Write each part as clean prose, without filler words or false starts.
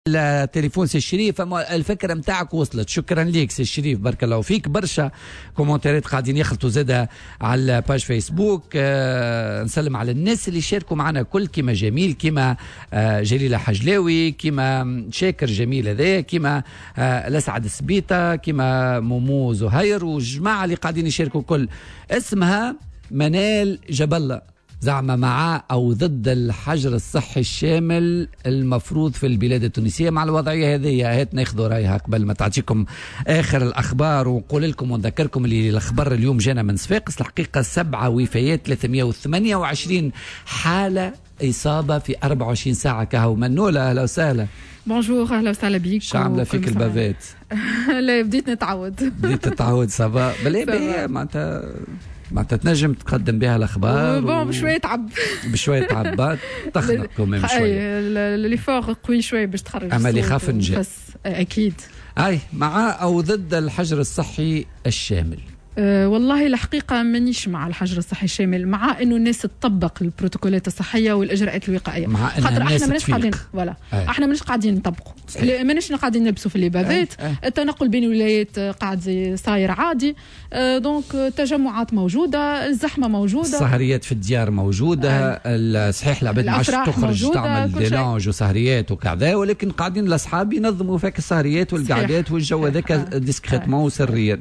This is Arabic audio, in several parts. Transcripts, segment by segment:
التليفون سي الشريف. الفكره نتاعك وصلت، شكرا ليك سي الشريف، بارك الله فيك. برشا كومنتات قاعدين يخلطوا زاده على الباج فيسبوك. نسلم على الناس اللي شاركوا معنا كل، كيما جميل، كيما جليله حجلاوي، كيما شاكر جميل هذا، كيما الاسعد السبيطه، كيما مومو زهير، والجماعه اللي قاعدين يشاركوا كل. اسمها منال جبله، زعما مع أو ضد الحجر الصحي الشامل المفروض في البلاد التونسية مع الوضعية هذه. هات ناخذوا رأيها قبل ما تعطيكم آخر الأخبار، ونقول لكم ونذكركم اللي الأخبار اليوم جانا من صفاقس. الحقيقة 7 وفيات، 328 حالة إصابة في 24 ساعة. كهو منولة، أهلا وسهلا. بونجور، أهلا وسهلا بيك. شو عاملة فيك البافات؟ لا، بديت نتعود. بديت تتعود. صبا بلا معناتها تنجم تقدم بها الاخبار بشويه تعب. بشويه تعب تخنقكم من شويه. اللي فوق قوي شويه باش تخرج اما اللي خاف نجي بس اكيد. مع او ضد الحجر الصحي الشامل؟ والله الحقيقة مانيش مع الحجر الصحي الشامل، مع انه الناس تطبق البروتوكولات الصحية والاجراءات الوقائية، خاطر احنا ماناش قاعدين احنا ماناش قاعدين نطبقوا، ماناش قاعدين نلبسوا في اللبابات. التنقل بين الولايات قاعد صاير عادي. دونك تجمعات موجودة، الزحمة موجودة، السهريات في الديار موجودة. صحيح العباد ما عادش تخرج تعمل ديلانج وسهريات وكذا، ولكن قاعدين الاصحاب ينظموا فيك السهريات والقعدات والجو هذاك ديسكريتمون وسريا.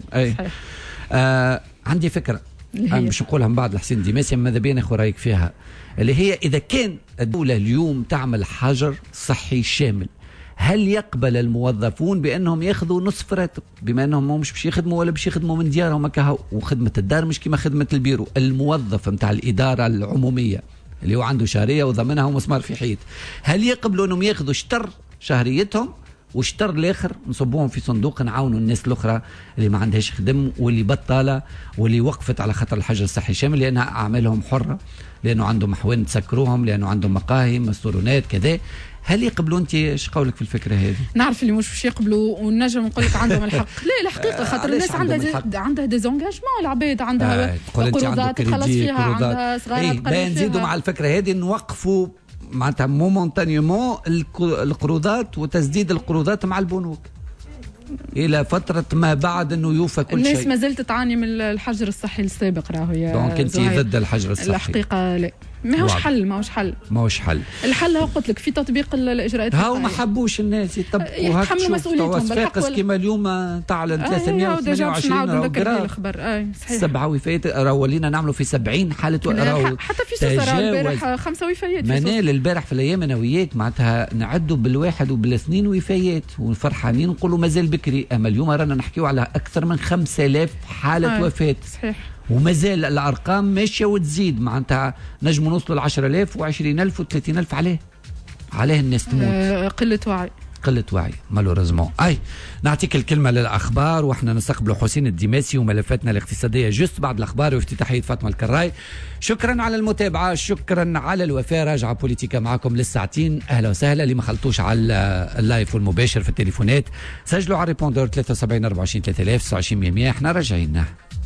عندي فكرة باش نقولها من بعد الحسين ديماسي، ماذا بيا ناخذ رايك فيها، اللي هي اذا كان الدولة اليوم تعمل حجر صحي شامل، هل يقبل الموظفون بانهم ياخذوا نصف راتب، بما انهم مش باش يخدموا ولا باش يخدموا من ديارهم هكا؟ وخدمة الدار مش كما خدمة البيرو. الموظف نتاع الإدارة العمومية اللي هو عنده شهرية وضمنها ومسمار في حيط، هل يقبلوا انهم ياخذوا شطر شهريتهم واشتر الاخر نصبوهم في صندوق نعاونوا الناس الاخرى اللي ما عندهاش خدم واللي بطاله واللي وقفت على خطر الحجر الصحي الشامل لانها اعمالهم حره، لانه عندهم محوين تسكروهم، لانه عندهم مقاهي مسطورونات كذا؟ هل يقبلوا؟ انت ايش قولك في الفكره هذه؟ نعرف اللي مش باش يقبلوا، ونجم نقول لك عندهم الحق. لا الحقيقه خاطر الناس عندها ديزونجاجمون، العباد عندها قروضات تخلص فيها، عندها صغارات تقرض فيها. نزيدوا مع الفكره هذه نوقفوا معناتها مومونتانيومون القروضات وتسديد القروضات مع البنوك الى فتره ما بعد انه يوفى كل شيء. الناس ما زالت تعاني من الحجر الصحي السابق. راهو يا دونك انت ضد الحجر الصحي؟ الحقيقه لا، ماهوش حل. الحل هو قلت لك في تطبيق الاجراءات. هاو ما حبوش الناس يطبقوا يتحملوا مسؤوليتهم بالحق. كيما اليوم تعلن 328 الخبر. صحيح 7 وفيات، ولينا نعملوا في 70 حاله. حتى في سوسرا البارح 5 وفيات. منال البارح في الايام انا وياك معناتها نعدوا بالواحد وبالاثنين وفيات وفرحانين نقولوا مازال بكري. اما اليوم رانا نحكيو على اكثر من 5000 حاله وفاه. صحيح. ومازال الارقام ماشيه وتزيد، معناتها نجموا نوصلوا ل 10,000 و20,000 و30,000. عليه الناس تموت. قلة وعي مالوريزمون. نعطيك الكلمة للأخبار وإحنا نستقبل حسين الديماسي وملفاتنا الاقتصادية جست بعد الأخبار وافتتاحية فاطمة الكراي. شكرا على المتابعة، شكرا على الوفاء. راجعة بوليتيكا معكم للساعتين. أهلا وسهلا. اللي ما خلطوش على اللايف والمباشر في التليفونات سجلوا على ريبوندور 73 24 3000 29 100. إحنا راجعين.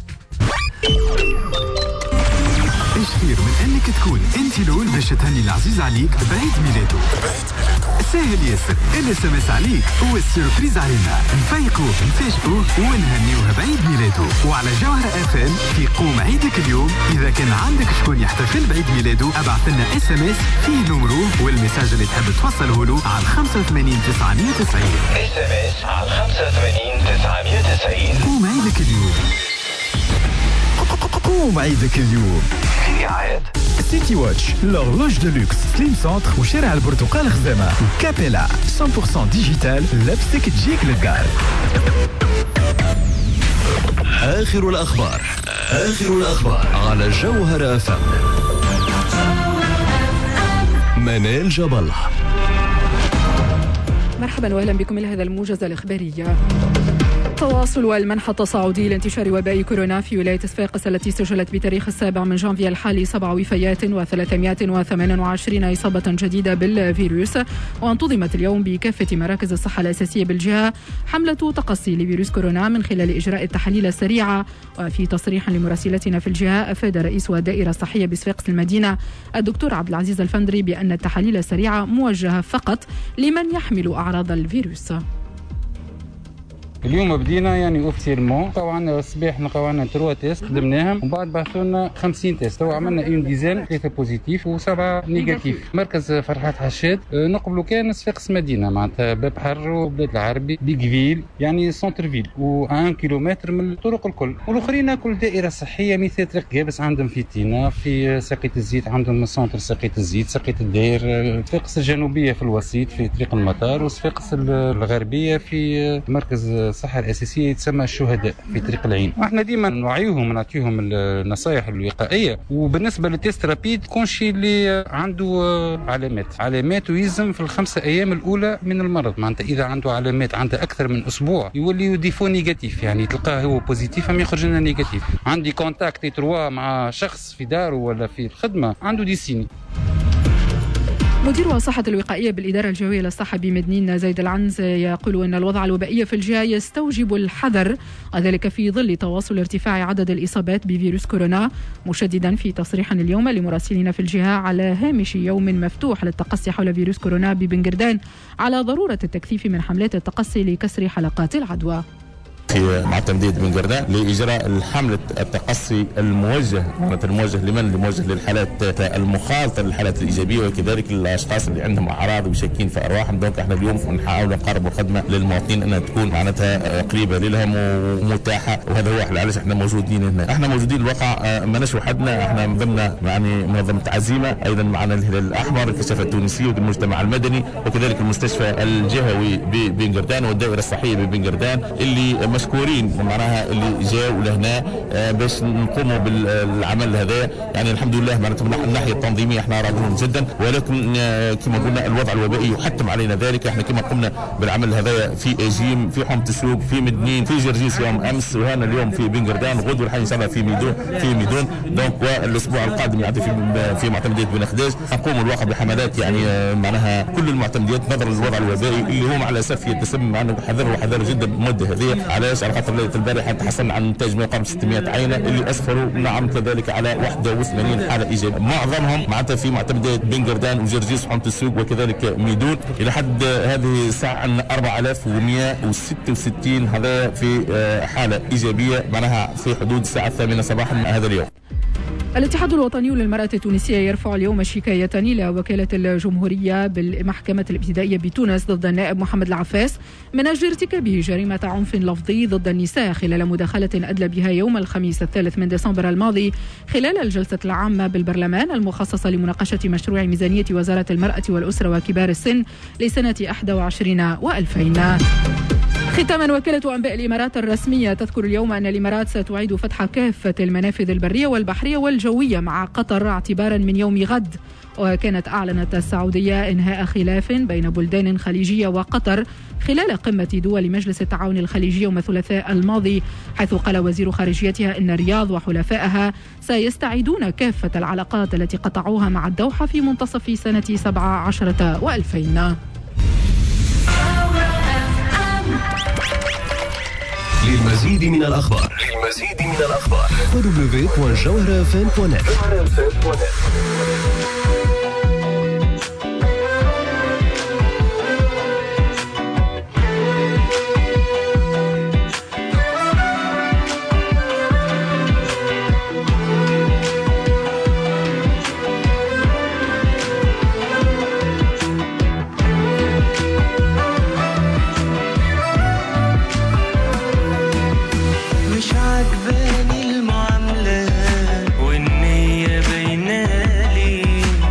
ايش خير من انك تكون انت الاول باش تهني العزيز عليك بعيد ميلاده؟ ساهل ياسر. SMS عليك هو السيربريز علينا، نفيقوه نفاجئوه ونهنيوه بعيد ميلاده. وعلى جوهرة FM في قوم عيدك اليوم اذا كان عندك شكون يحتفل بعيد ميلاده ابعث لنا SMS فيه نمره والمساج اللي تحب توصله له على 85 990. SMS على 85 990. قوم عيدك اليوم. قوم عيدك اليوم. سيتي واتش، l'horloge de luxe سليم سنتر وشارع البرتقال خزامة وكابيلا 100% ديجيتال لبسك تجيك للدار. آخر الأخبار على جوهرة FM. منال جبلة. مرحبا واهلا بكم إلى هذا الموجز الإخباري. التواصل والمنح التصاعدي لانتشار وباء كورونا في ولاية صفاقس التي سجلت بتاريخ 7 من جانفي الحالي 7 وفيات و328 إصابة جديدة بالفيروس. وانتظمت اليوم بكافة مراكز الصحة الأساسية بالجهة حملة تقصي لفيروس كورونا من خلال إجراء التحاليل السريعة. وفي تصريح لمراسلتنا في الجهة أفاد رئيس الدائرة الصحية بصفاقس المدينة الدكتور عبد العزيز الفندري بأن التحاليل السريعة موجهة فقط لمن يحمل أعراض الفيروس. اليوم بدينا يعني اوفيسيلمون طبعا الصباح لقاو عندنا 3 تيست خدمناهم ومن بعد بعثوا لنا 50 تيست. تو عملنا اون ديزين 3 بوزيتيف و7 نيجاتيف. مركز فرحات حشاد نقبلوا كان صفاقس مدينه معناتها باب حر وبلاد العربي بيكفيل يعني سونتر فيل و1 كيلومتر من الطرق الكل. والاخرين كل دائره صحيه مثل طريق جابس عندهم في تينا، في ساقية الزيت عندهم سونتر ساقية الزيت، ساقية الداير، صفاقس الجنوبيه في الوسيط في طريق المطار، وصفاقس الغربيه في مركز الصحة الأساسية يتسمى الشهداء في طريق العين. واحنا ديما نوعيهم ونعطيهم النصائح الوقائية. وبالنسبة للتيست رابيد كون شيء اللي عنده علامات ويلزم في ال5 أيام الأولى من المرض، معناتها إذا عنده علامات عنده أكثر من أسبوع يولي ديفو نيجاتيف، يعني تلقاه هو بوزيتيف أم يخرج لنا نيجاتيف. عندي كونتاكت 3 مع شخص في داره ولا في الخدمة عنده دي سيني. مدير الصحة الوقائية بالإدارة الجوية للصحة بمدنين زيد العنز يقول أن الوضع الوبائي في الجهة يستوجب الحذر، وذلك في ظل تواصل ارتفاع عدد الإصابات بفيروس كورونا، مشددا في تصريح اليوم لمراسلين في الجهة على هامش يوم مفتوح للتقصي حول فيروس كورونا ببنجردان على ضرورة التكثيف من حملات التقصي لكسر حلقات العدوى. في معتمدية بنجردان لإجراء الحملة التقصي الموجه لمن؟ الموجه للحالات المخالطة للحالات الإيجابية وكذلك الأشخاص اللي عندهم أعراض وشاكين في أرواحهم. دونك احنا اليوم نحاول نقرب الخدمة للمواطنين أنها تكون معناتها قريبة لهم ومتاحة، وهذا هو علاش احنا موجودين هنا. احنا موجودين الواقع ماناش وحدنا، احنا ضمن يعني منظمة عزيمة، أيضا معنا الهلال الأحمر، الكشافة التونسية والمجتمع المدني، وكذلك المستشفى الجهوي ببنجردان والدائرة الصحية ببنجردان اللي مشكورين معناها اللي جاوا لهنا باش نقوموا بالعمل هذا. يعني الحمد لله معناتها من الناحيه التنظيميه احنا راضيين جدا، ولكن كما قلنا الوضع الوبائي يحتم علينا ذلك. احنا كما قمنا بالعمل هذا في اجيم، في حومه السوق، في مدنين، في جرجيس يوم امس، وهنا اليوم في بنجردان، غدوه الحين ان شاء الله في ميدون. دونك والاسبوع القادم يعني في معتمديه بن خداج نقوم الواقع بحملات يعني معناها كل المعتمديات نظرا للوضع الوبائي اللي هو مع الاسف يتسبب معنا حذر جدا المده هذه. علاش؟ على خاطر ليله البارحه تحصلنا على نتاج ما يقارب 600 عينه اللي اسفروا نعم كذلك على 81 حاله ايجابيه، معظمهم معناتها في معتمديه بنجردان وجرجيس وحومه السوق وكذلك ميدون. الى حد هذه الساعه عندنا 4166 هذا في حاله ايجابيه معناها في حدود الساعه 8 صباحا هذا اليوم. الاتحاد الوطني للمرأة التونسية يرفع اليوم شكاية إلى وكالة الجمهورية بالمحكمة الابتدائية بتونس ضد النائب محمد العفاس من أجل ارتكابه جريمة عنف لفظي ضد النساء خلال مداخلة أدلى بها يوم الخميس 3 من ديسمبر الماضي خلال الجلسة العامة بالبرلمان المخصصة لمناقشة مشروع ميزانية وزارة المرأة والأسرة وكبار السن لسنة 21 و2000. ختاما، وكالة أنباء الإمارات الرسمية تذكر اليوم أن الإمارات ستعيد فتح كافة المنافذ البرية والبحرية والجوية مع قطر اعتبارا من يوم غد. وكانت أعلنت السعودية إنهاء خلاف بين بلدان خليجية وقطر خلال قمة دول مجلس التعاون الخليجي يوم الثلاثاء الماضي، حيث قال وزير خارجيتها إن الرياض وحلفائها سيستعيدون كافة العلاقات التي قطعوها مع الدوحة في منتصف سنة 17 و2000. للمزيد من الأخبار www.jawharafm.net. عجباني المعاملة والنية باينالي،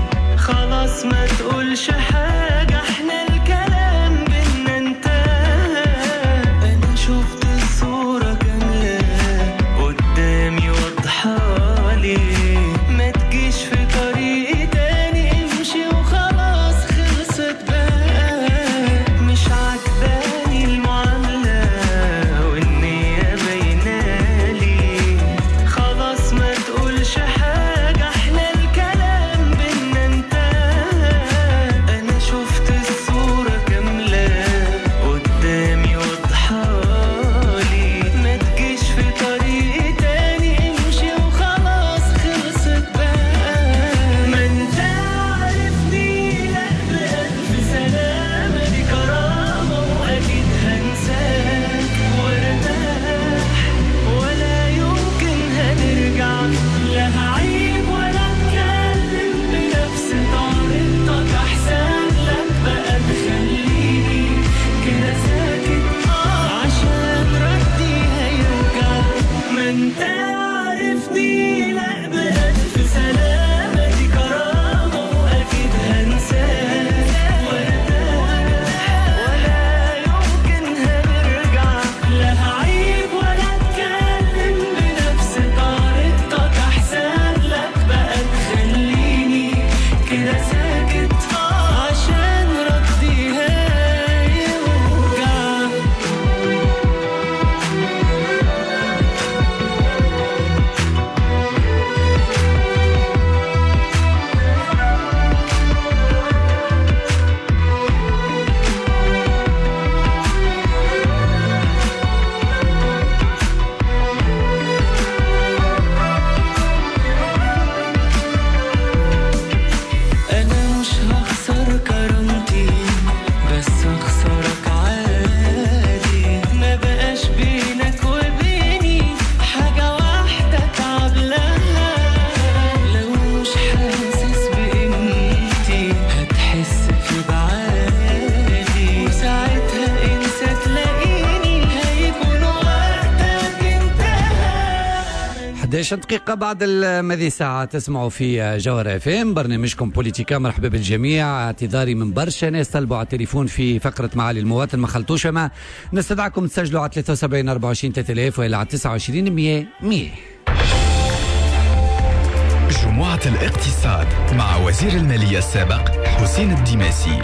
11 دقيقة بعد المذي ساعة تسمعوا في جوهر اف ام برنامجكم بوليتيكا. مرحبا بالجميع. اعتذاري من برشا ناس طلبوا على التليفون في فقرة معالي المواطن ما خلطوش، ما نستدعكم تسجلوا على 73 24 3000 وإلى على 29 100 100. جمعة الاقتصاد مع وزير المالية السابق حسين الدماسي.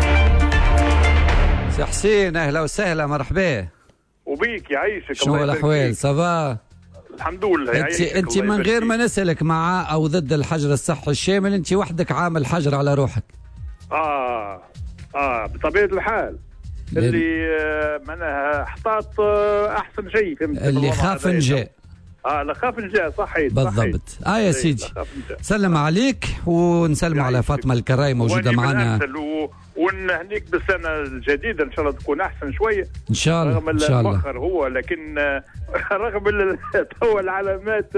سي حسين اهلا وسهلا مرحبا. وبيك يعيشك. شنو الاحوال؟ صافا الحمد لله. انت من غير ما نسالك مع او ضد الحجر الصحي الشامل، انت وحدك عامل حجر على روحك. بطبيعه الحال اللي معناها احتاط احسن شيء. اللي خاف نجا. لا خاف نجا صحيت بالضبط. يا سيدي سلم عليك ونسلم على فاطمه الكراي موجوده معنا، ونهنيك بالسنه الجديده ان شاء الله تكون احسن شويه ان شاء الله. رغم المؤخر هو، لكن رغم تو العلامات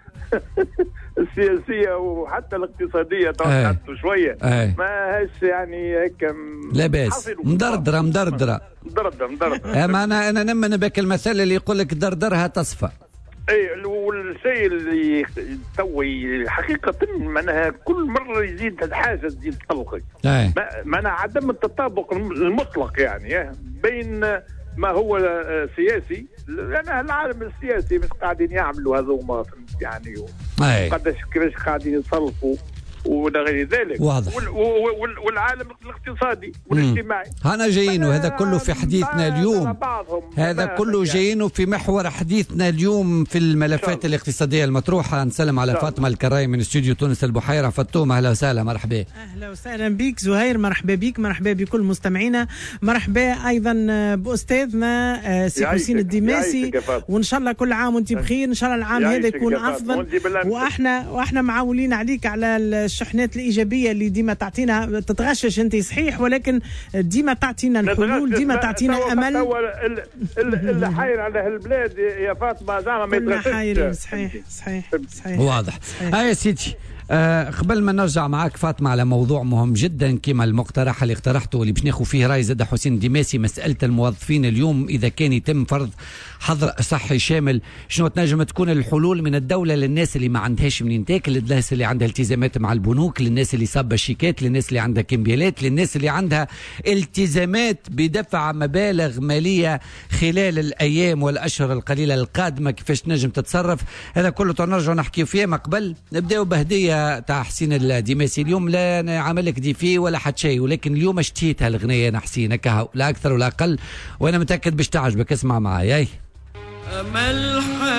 السياسيه وحتى الاقتصاديه توقعت شويه ما هاش يعني هيك لا باس. مدردره اما انا نمن بك المثل اللي يقول لك دردرها تصفى. اي والشيء اللي توي حقيقه معناها كل مره يزيد الحاجه تزيد تطلقي. معناها عدم التطابق المطلق يعني بين ما هو سياسي، لان العالم السياسي مش قاعدين يعملوا هذوما يعني قداش كيفاش قاعدين يتصرفوا وغير ذلك. واضح. والعالم الاقتصادي والاجتماعي هنا جايين، وهذا كله في حديثنا اليوم. هذا كله جايين في محور حديثنا اليوم في الملفات الاقتصادية المطروحة. نسلم على فاطمة الكراي من استوديو تونس البحيرة. فاطمة اهلا وسهلا مرحبا. اهلا وسهلا بك زهير، مرحبا بك، مرحبا بكل مستمعينا، مرحبا ايضا باستاذنا سي حسين الدماسي، وان شاء الله كل عام وانت بخير. ان شاء الله العام هذا يكون افضل، واحنا معولين عليك على الشحنات الإيجابية اللي ديما تعطينا. تتغشش أنت صحيح، ولكن ديما تعطينا الحلول، ديما تعطينا أمل. اللي حاير على هالبلاد يا فاطمة زعما ما يتغشش. صحيح واضح. يا سيدي قبل ما نرجع معاك فاطمة على موضوع مهم جدا كما المقترح اللي اقترحته واللي باش ناخذ فيه راي زاد حسين الدماسي، مسألة الموظفين اليوم إذا كان يتم فرض حظر صحي شامل، شنو تنجم تكون الحلول من الدولة للناس اللي ما عندهاش منين تاكل، للناس اللي عندها التزامات مع البنوك، للناس اللي صابة شيكات، للناس اللي عندها كمبيالات، للناس اللي عندها التزامات بدفع مبالغ مالية خلال الأيام والأشهر القليلة القادمة، كيفاش تنجم تتصرف. هذا كله تنرجع نحكي فيه. ما قبل نبداو بهدية تاع حسين الدماسي. اليوم لا أنا عامل لك ديفي ولا حد شيء، ولكن اليوم اشتهيت هالغنية أنا حسين كهو لا أكثر ولا أقل، وأنا متأكد باش تعجبك. اسمع معايا. أمل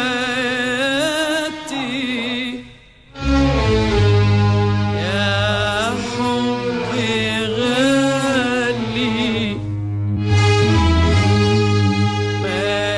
حياتي يا حبي غالي ما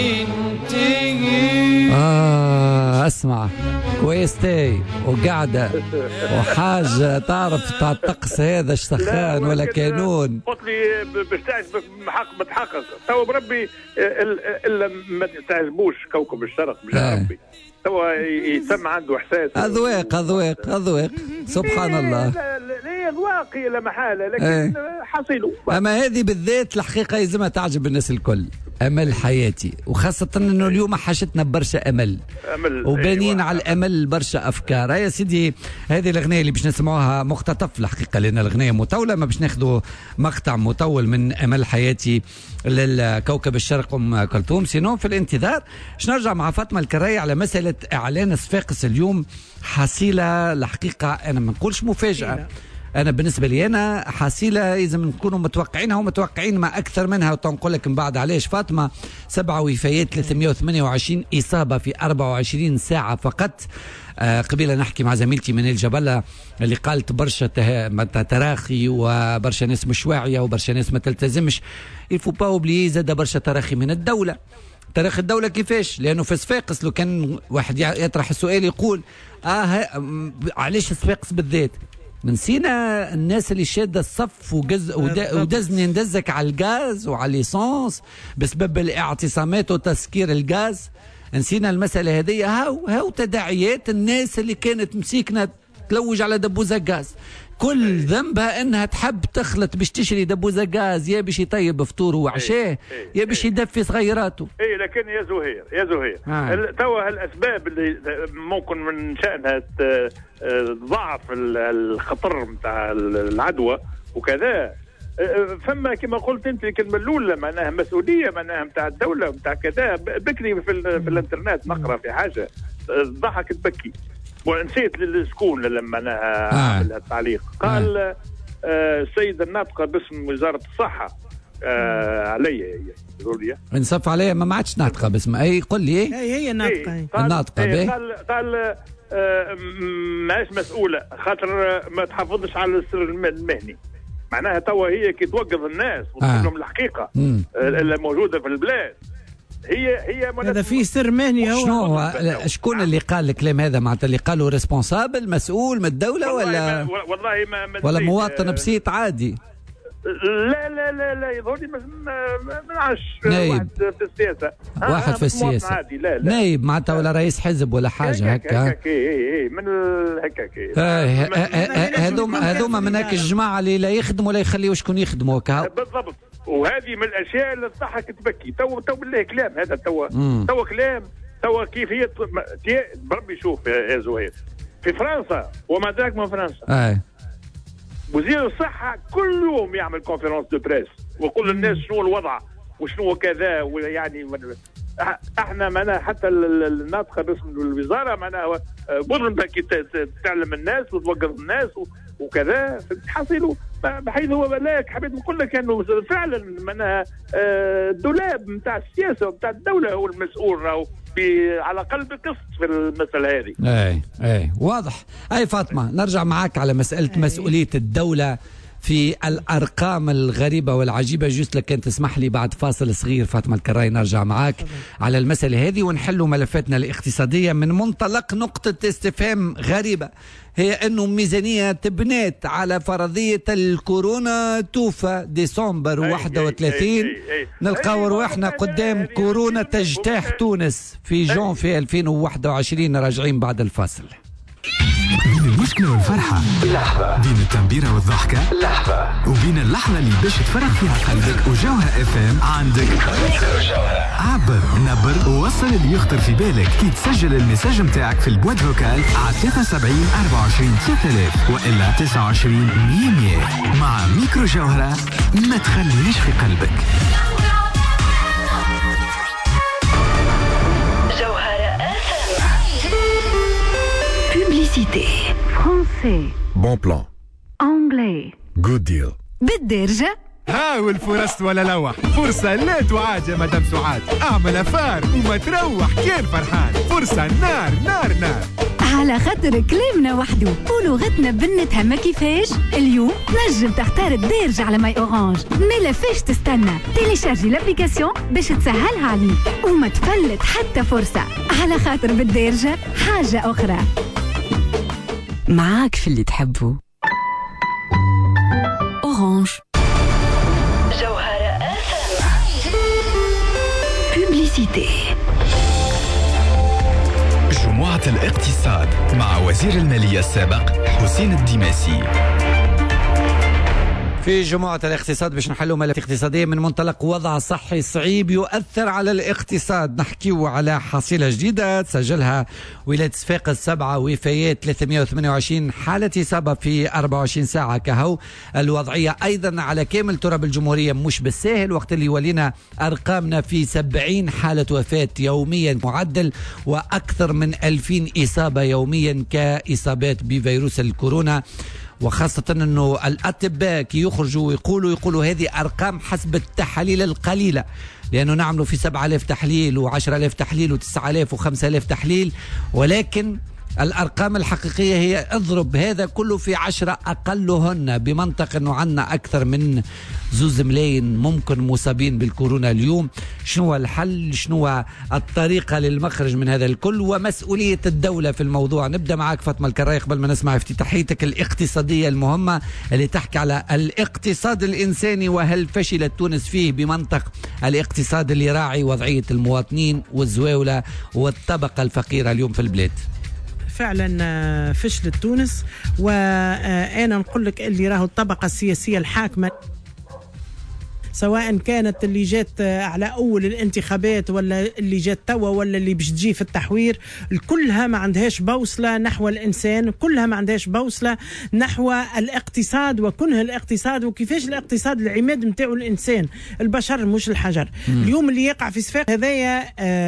ينتهي. اسمع كويس تاي وقاعدة وحاجة تعرف تاع الطقس هذا سخان ولا كانون. قلت لي باش تعجبك بتحقق تو بربي الا ما تعجبوش كوكب الشرق بربي تو يسمى عنده احساس. اذواق سبحان الله. لا اذواق لا محاله، لكن حصيله. اما هذه بالذات الحقيقه يلزمها تعجب الناس الكل. امل حياتي، وخاصه انه اليوم حاجتنا برشا امل وبانين على الامل برشا افكار. يا سيدي هذه الاغنيه اللي باش نسمعوها مقتطف الحقيقه لان الاغنيه مطوله، ما باش ناخذوا مقطع مطول من امل حياتي للكوكب الشرق ام كلثوم. سينو في الانتظار باش نرجع مع فاطمه الكراي على مساله اعلان صفاقس اليوم. حصيله الحقيقه انا ما نقولش مفاجاه، انا بالنسبه لي انا حصيله لازم نكونوا متوقعينها ومتوقعين ما اكثر منها. وتنقول لك من بعد علاش فاطمه 7 وفيات 328 اصابه في 24 ساعه فقط. قبيله نحكي مع زميلتي من الجبلة اللي قالت برشا تراخي وبرشا ناس مش واعيه وبرشا ناس ما تلتزمش. الفو با اوبلي زاد برشا تراخي من الدوله. تاريخ الدولة كيفاش؟ لأنه في صفاقس لو كان واحد يطرح السؤال يقول علاش صفاقس بالذات؟ نسينا الناس اللي شادة الصف ودزني ندزك على الغاز وعلى الليسانس بسبب الاعتصامات وتسكير الغاز. نسينا المسألة هذه. هاو تداعيات الناس اللي كانت مسيكنة تلوج على دبوزة غاز. كل ذنبها انها تحب تخلط باش تشري دبوزه غاز، يا باش يطيب فطوره وعشاه، يا باش يدفي صغيراته. لكن يا زهير توا الاسباب اللي ممكن من شانها ضعف الخطر نتاع العدوى وكذا، فما كما قلت انت الكلمه الاولى معناها مسؤوليه معناها نتاع الدوله نتاع كذا. بكري في الانترنت نقرا في حاجه ضحك تبكي، ونسيت للسكون لما انا عمل التعليق. قال السيد الناطقه باسم وزاره الصحه علي ضروريه نصف عليا ما عادش ناطقه باسم قل لي هي ناطقه الناطقه قال ماهيش مسؤوله خاطر ما تحافظش على السر المهني. معناها توا هي كي توقظ الناس وتقول لهم الحقيقه الموجوده في البلاد هي هذا فيه سر مهني. هو شنو شكون اللي قال الكلام هذا؟ معناتها اللي قالوا ريسبونسابل مسؤول من الدوله والله ولا مواطن بسيط عادي؟ لا يظهرني ما نعرفش واحد في السياسه، واحد في السياسه عادي. لا نايب معناتها ولا رئيس حزب ولا حاجه هكا من هكاك. هذوما من هاك الجماعه اللي لا يخدموا ولا يخليوا شكون يخدموا هكا بالضبط. وهذه من الاشياء اللي تضحك تبكي. تو بالله كلام هذا تو كلام تو كيفيه بربي. شوف يا زهير في فرنسا وما ذاك من فرنسا وزير الصحة كل يوم يعمل كونفرنس دو بريس ويقول للناس شنو الوضع وشنو كذا. ويعني احنا معنا حتى الناطقة باسم الوزارة معنا بضرب كي تعلم الناس وتوقظ الناس وكذا تحصلوا. بحيث هو بلاك حبيت نقول لك انه فعلا معناها الدولاب نتاع السياسة ونتاع الدولة هو المسؤول راهو على قلب قسط في المسألة هذه. اي واضح. اي فاطمة نرجع معاك على مسألة مسؤولية الدولة في الأرقام الغريبة والعجيبة. جوست لك كان تسمح لي بعد فاصل صغير فاطمة الكراي نرجع معاك على المسألة هذه ونحلوا ملفاتنا الاقتصادية من منطلق نقطة استفهام غريبة، هي أنه ميزانية تبنيت على فرضية الكورونا توفى ديسمبر 31 نلقاو رواحنا قدام كورونا تجتاح تونس في جونفي 2021. راجعين بعد الفاصل. بين المشكلة والفرحة لحظة، بين التنبيرة والضحكة لحظة، وبين اللحظة اللي باش تفرغ فيها قلبك وجوهرة FM عندك عبر نبر ووصل اللي يخطر في بالك كي تسجل المساج متاعك في البواد فوكال على 73 24 3000 وإلا 29 100 مع ميكرو جوهرة. ما تخليش في قلبك. Publicité. Français. Bon plan. Anglais. Good deal. بالدرجة. هاول فرص ولا لوح، فرصة لا تعاد يا مدام سعاد. اعمل فار وما تروح كان فرحان. فرصة نار نار نار. على خاطر كلامنا وحده ولغتنا بنتها ما كيفاش. اليوم تنجم تختار الدارجة على ماي اورانج. ما فاش تستنى، تيليشارجي الابليكاسيون باش تسهلها عليك وما تفلت حتى فرصة. على خاطر بالدارجة حاجة أخرى. معاك في اللي تحبه. اورانج. جوهرة بوبليسيتي. جمعة الاقتصاد مع وزير المالية السابق حسين الدماسي. في جمعة الاقتصاد باش نحلوا ملف اقتصادية من منطلق وضع صحي صعيب يؤثر على الاقتصاد. نحكيو على حصيلة جديدة تسجلها ولاية صفاقس 7 وفيات 328 حالة إصابة في 24 ساعة. كهو الوضعية أيضا على كامل تراب الجمهورية مش بالساهل، وقت اللي ولينا أرقامنا في 70 حالة وفاة يوميا معدل وأكثر من 2000 إصابة يوميا كإصابات بفيروس الكورونا. وخاصة أنه الأطباء كي يخرجوا ويقولوا هذه أرقام حسب التحاليل القليلة، لأنه نعملوا في 7000 تحليل و10000 تحليل و9000 و5000 تحليل، ولكن الأرقام الحقيقية هي اضرب هذا كله في 10 أقلهن، بمنطق أنه عندنا أكثر من 2 ملايين ممكن مصابين بالكورونا اليوم. شنو الحل؟ شنو الطريقة للمخرج من هذا الكل ومسؤولية الدولة في الموضوع؟ نبدأ معك فاطمة الكراي قبل ما نسمع افتتاحيتك الاقتصادية المهمة اللي تحكي على الاقتصاد الإنساني وهل فشلت تونس فيه بمنطق الاقتصاد اللي راعي وضعية المواطنين والزواولة والطبقة الفقيرة اليوم في البلاد. فعلا فشلت تونس. وأنا نقول لك اللي راهو الطبقة السياسية الحاكمة سواء كانت اللي جات على أول الانتخابات ولا اللي جات توا ولا اللي باش تجي في التحوير، كلها ما عندهاش بوصلة نحو الإنسان، كلها ما عندهاش بوصلة نحو الاقتصاد وكنه الاقتصاد وكيفاش الاقتصاد العماد متاعه الإنسان، البشر مش الحجر. اليوم اللي يقع في صفاق هذايا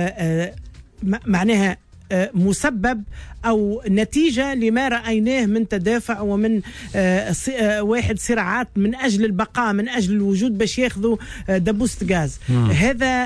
معناها مسبب أو نتيجة لما رأيناه من تدافع ومن واحد صراعات من أجل البقاء، من أجل الوجود باش ياخذوا دبوست غاز. هذا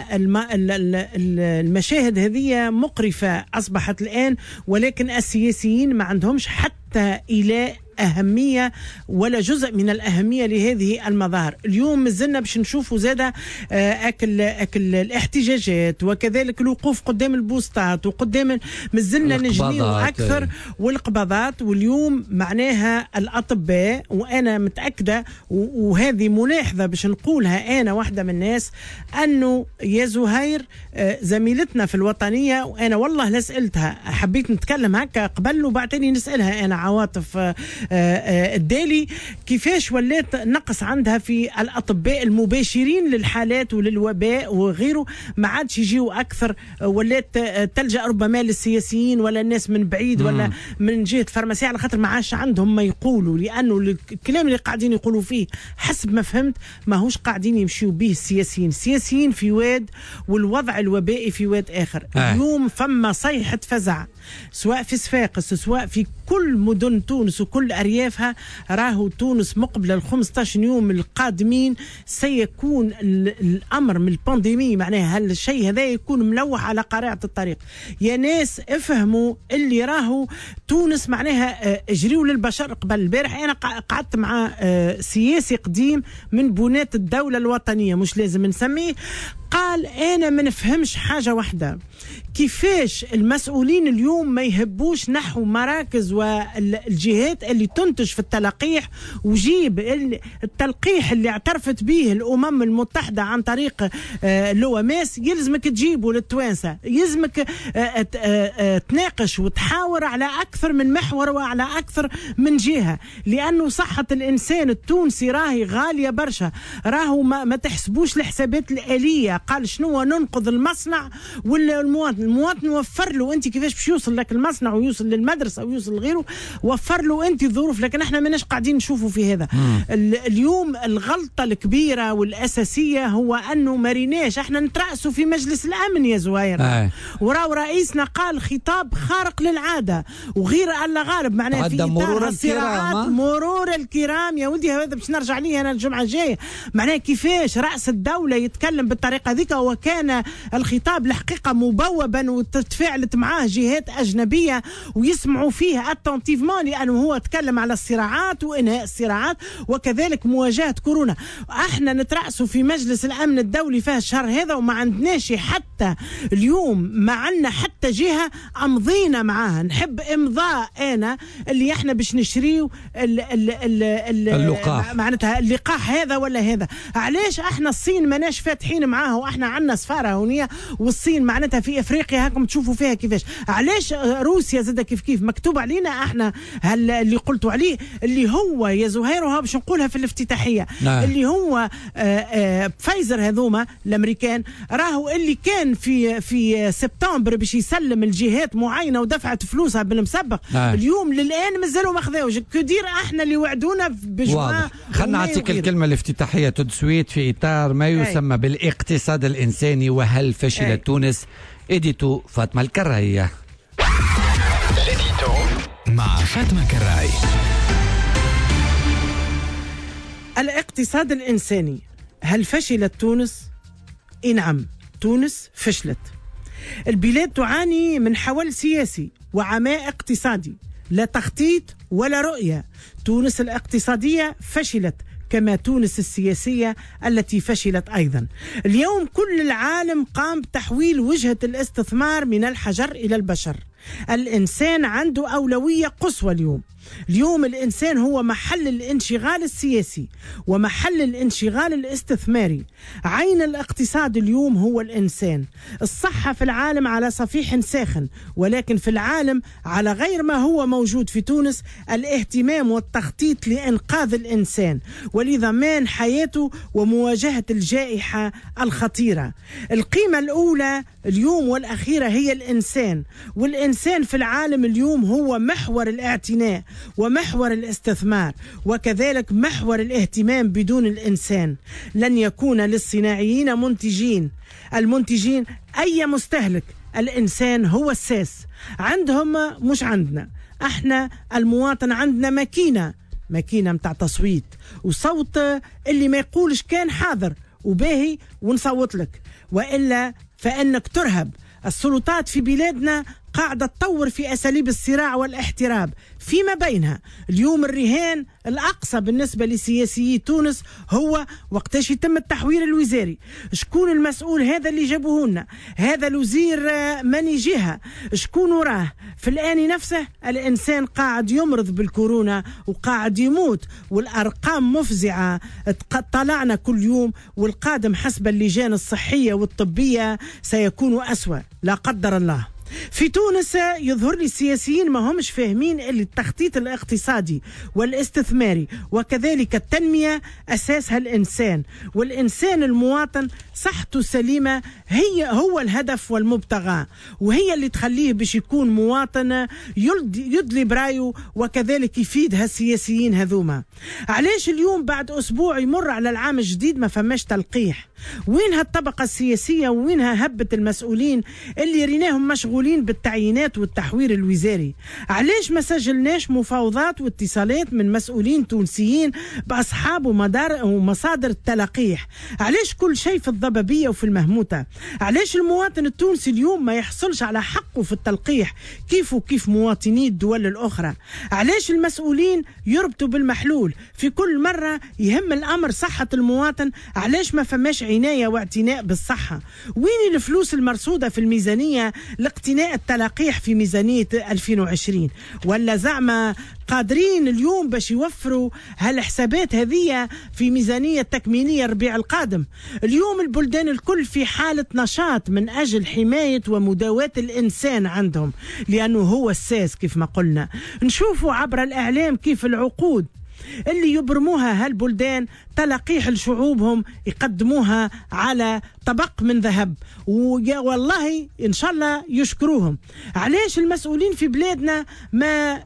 المشاهد هذه مقرفة أصبحت الآن، ولكن السياسيين ما عندهمش حتى إلى أهمية ولا جزء من الأهمية لهذه المظاهر. اليوم مازلنا باش نشوفوا زادة أكل الاحتجاجات وكذلك الوقوف قدام البوستات وقدام مازلنا نجنيه أكثر والقبضات. واليوم معناها الأطباء، وأنا متأكدة وهذه ملاحظة باش نقولها أنا واحدة من الناس، أنه يا زهير زميلتنا في الوطنية، وأنا والله لا سألتها، حبيت نتكلم هكا قبل وبعدين نسألها أنا عواطف الدالي كيفاش ولات نقص عندها في الأطباء المباشرين للحالات وللوباء وغيره، ما عادش يجيوا أكثر، ولات تلجأ ربما للسياسيين ولا الناس من بعيد ولا من جهة فارماسية، على خاطر ما عادش عندهم ما يقولوا، لأنه الكلام اللي قاعدين يقولوا فيه حسب ما فهمت ماهوش قاعدين يمشيوا به السياسيين في واد والوضع الوبائي في واد آخر. اليوم فما صيحة فزع سواء في صفاقس سواء في كل مدن تونس وكل أريافها. راهو تونس مقبل 15 يوم القادمين سيكون الأمر من البانديمي، معناها هالشيء هذا يكون ملوح على قارعة الطريق. يا ناس افهموا اللي راهو تونس معناها اجريوا للبشر. قبل البارح أنا قعدت مع سياسي قديم من بنات الدولة الوطنية، مش لازم نسميه، قال أنا ما نفهمش حاجة واحدة، كيفاش المسؤولين اليوم ما يهبوش نحو مراكز والجهات اللي تنتج في التلقيح، وجيب التلقيح اللي اعترفت به الأمم المتحدة عن طريق لوماس، يلزمك تجيبه للتوانسة، يلزمك تناقش وتحاور على أكثر من محور وعلى أكثر من جهة، لأنه صحة الإنسان التونسي راهي غالية برشا. راهو ما تحسبوش الحسابات الآلية. قال شنو ننقذ المصنع المواطن وفر له انت كيفاش باش يوصل لك المصنع ويوصل للمدرسه ويوصل لغيره، وفر له انت الظروف، لكن احنا ماناش قاعدين نشوفوا في هذا. اليوم الغلطه الكبيره والاساسيه هو انه ما ريناش احنا نترأسوا في مجلس الامن يا زهير، وراو رئيسنا قال خطاب خارق للعاده وغير الله غالب، معناها في مرور الصراعات مرور الكرام يا ولدي. هذا باش نرجع ليه انا الجمعه الجايه، معناها كيفاش رأس الدوله يتكلم بالطريقه ذيك، وكان الخطاب الحقيقه مبوبا وتفاعلت معاه جهات أجنبية ويسمعوا فيه اتنتيفمون، لأنه هو تكلم على الصراعات وإنهاء الصراعات وكذلك مواجهة كورونا. احنا نترأسوا في مجلس الأمن الدولي في الشهر هذا وما عندناش حتى اليوم، ما عندنا حتى جهة أمضينا معاها. نحب إمضاء أنا اللي احنا باش نشريو اللقاح، معناتها اللقاح هذا ولا هذا. علاش احنا الصين ماناش فاتحين معاها واحنا عندنا سفارة هونية، والصين معناتها في افريقيا هاكم تشوفوا فيها كيفاش. علاش روسيا زاد كيف مكتوب علينا احنا اللي قلتوا عليه اللي هو يا زهير، وها باش نقولها في الافتتاحيه اللي هو فايزر هذوما الامريكان، راهو اللي كان في سبتمبر باش يسلم الجهات معينه ودفعت فلوسها بالمسبق، اليوم للان مازالوا ما خذاوش. كدير احنا اللي وعدونا بجوع. خلنا نعطيك الكلمه الافتتاحيه تدسويت في اطار ما يسمى بالاقتصاد الانساني وهل فشلت تونس. إديتو فاطمة الكراي. مع فاطمة كراي. الاقتصاد الإنساني، هل فشلت تونس؟ نعم، تونس فشلت. البلاد تعاني من حول سياسي وعماء اقتصادي، لا تخطيط ولا رؤية. تونس الاقتصادية فشلت كما تونس السياسية التي فشلت أيضا. اليوم كل العالم قام بتحويل وجهة الاستثمار من الحجر إلى البشر. الإنسان عنده أولوية قصوى اليوم. اليوم الإنسان هو محل الانشغال السياسي ومحل الانشغال الاستثماري. عين الاقتصاد اليوم هو الإنسان. الصحة في العالم على صفيح ساخن، ولكن في العالم على غير ما هو موجود في تونس الاهتمام والتخطيط لإنقاذ الإنسان ولضمان حياته ومواجهة الجائحة الخطيرة. القيمة الأولى اليوم والأخيرة هي الإنسان، والإنسان في العالم اليوم هو محور الاعتناء ومحور الاستثمار، وكذلك محور الاهتمام. بدون الإنسان لن يكون للصناعيين المنتجين أي مستهلك. الإنسان هو الساس عندهم، مش عندنا احنا المواطن. عندنا ماكينة متاع تصويت، وصوت اللي ما يقولش كان حاضر وباهي ونصوت لك، وإلا فإنك ترهب. السلطات في بلادنا قاعدة تطور في أساليب الصراع والاحتراب فيما بينها. اليوم الرهان الأقصى بالنسبة لسياسيي تونس هو وقتاش يتم التحوير الوزاري، شكون المسؤول هذا اللي جابوه لنا، هذا الوزير من يجيها، شكون وراه. في الآن نفسه الإنسان قاعد يمرض بالكورونا وقاعد يموت، والأرقام مفزعة طلعنا كل يوم، والقادم حسب اللجان الصحية والطبية سيكون أسوأ لا قدر الله. في تونس يظهر لي السياسيين ما همش فاهمين اللي التخطيط الاقتصادي والاستثماري وكذلك التنمية أساسها الإنسان، والإنسان المواطن صحته سليمة هو الهدف والمبتغى، وهي اللي تخليه باش يكون مواطن يدلي برايه وكذلك يفيد هالسياسيين هذوما. علاش اليوم بعد أسبوع يمر على العام الجديد ما فماش تلقيح؟ وينها الطبقة السياسية وينها هبة المسؤولين اللي ريناهم مشغولين بالتعيينات والتحوير الوزاري؟ علاش ما سجلناش مفاوضات واتصالات من مسؤولين تونسيين بأصحاب ومصادر التلقيح؟ علاش كل شيء في الضبابية وفي المهموتة؟ علاش المواطن التونسي اليوم ما يحصلش على حقه في التلقيح كيف مواطني الدول الأخرى؟ علاش المسؤولين يربطوا بالمحلول في كل مرة يهم الأمر صحة المواطن؟ علاش ما فماش عناية واعتناء بالصحة؟ وين الفلوس المرصودة في الميزانية لاقتناء التلقيح في ميزانية 2020؟ ولا زعما قادرين اليوم باش يوفروا هالحسابات هذه في ميزانية تكميلية الربيع القادم؟ اليوم البلدان الكل في حالة نشاط من أجل حماية ومداواة الإنسان عندهم، لأنه هو الساس كيف ما قلنا. نشوفوا عبر الإعلام كيف العقود اللي يبرموها هالبلدان تلقيح لشعوبهم يقدموها على طبق من ذهب، والله إن شاء الله يشكروهم. علاش المسؤولين في بلادنا ما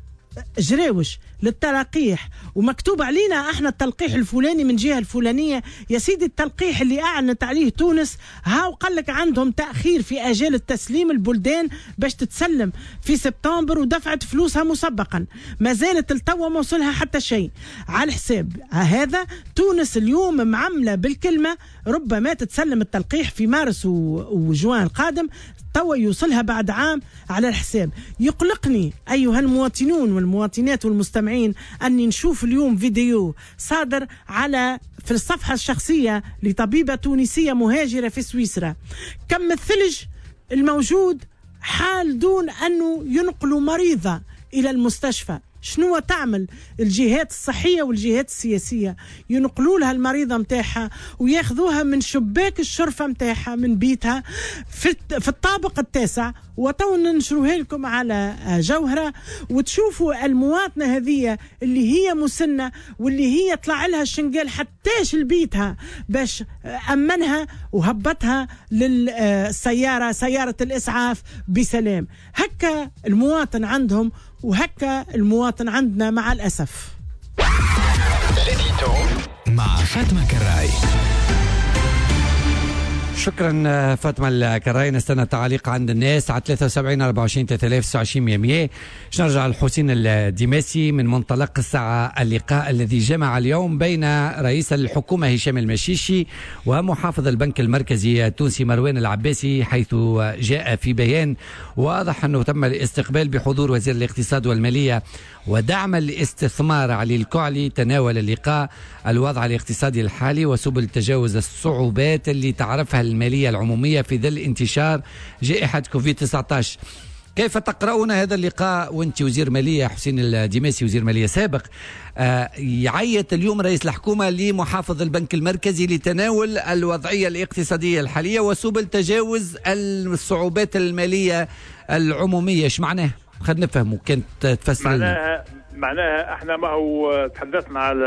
جراوش للتلقيح ومكتوب علينا احنا التلقيح الفلاني من جهة الفلانية؟ يا سيدي التلقيح اللي اعلنت عليه تونس هاو قال لك عندهم تأخير في اجال التسليم، البلدان باش تتسلم في سبتمبر ودفعت فلوسها مسبقا، ما زالت التوا ما وصلها حتى شيء. على الحساب هذا تونس اليوم معملة بالكلمة، ربما تتسلم التلقيح في مارس وجوان القادم، توا يوصلها بعد عام. على الحساب يقلقني أيها المواطنون والمواطنات والمستمعين أني نشوف اليوم فيديو صادر في الصفحة الشخصية لطبيبة تونسية مهاجرة في سويسرا. كم الثلج الموجود حال دون أنه ينقلوا مريضة إلى المستشفى. شنو تعمل الجهات الصحية والجهات السياسية؟ ينقلوا لها المريضة متاعها وياخذوها من شباك الشرفة متاعها من بيتها في الطابق التاسع، وتو ننشروها لكم على جوهرة وتشوفوا المواطنة هذه اللي هي مسنة واللي هي طلع لها الشنقال حتىش لبيتها باش أمنها وهبتها للسيارة، سيارة الإسعاف بسلام. هكا المواطن عندهم وهكا المواطن عندنا مع الأسف. مع فاطمة كراي. شكرا فاطمة الكراي. نستنى تعليق عند الناس على 73 24 3029 100. نرجع لحسين الدماسي من منطلق الساعة. اللقاء الذي جمع اليوم بين رئيس الحكومة هشام المشيشي ومحافظ البنك المركزي التونسي مروان العباسي، حيث جاء في بيان واضح أنه تم الاستقبال بحضور وزير الاقتصاد والمالية ودعم الاستثمار. علي الكعلي تناول اللقاء الوضع الاقتصادي الحالي وسبل تجاوز الصعوبات اللي تعرفها المالية العمومية في ظل انتشار جائحة كوفيد-19. كيف تقرؤون هذا اللقاء وانت وزير مالية حسين الدماسي وزير مالية سابق؟ يعيط اليوم رئيس الحكومة لمحافظ البنك المركزي لتناول الوضعية الاقتصادية الحالية وسبل تجاوز الصعوبات المالية العمومية. ايش معناه؟ خلينا نفهمه، كانت تفسر لنا. معناها احنا ما هو تحدثنا على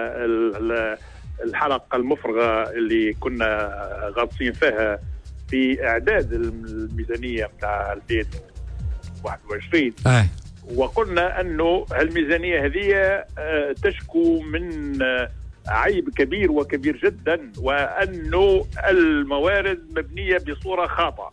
الحلقة المفرغة اللي كنا غاطسين فيها في إعداد الميزانية متاع 2021 وقلنا أنه الميزانية هذه تشكو من عيب كبير وكبير جدا، وأنه الموارد مبنية بصورة خاطئة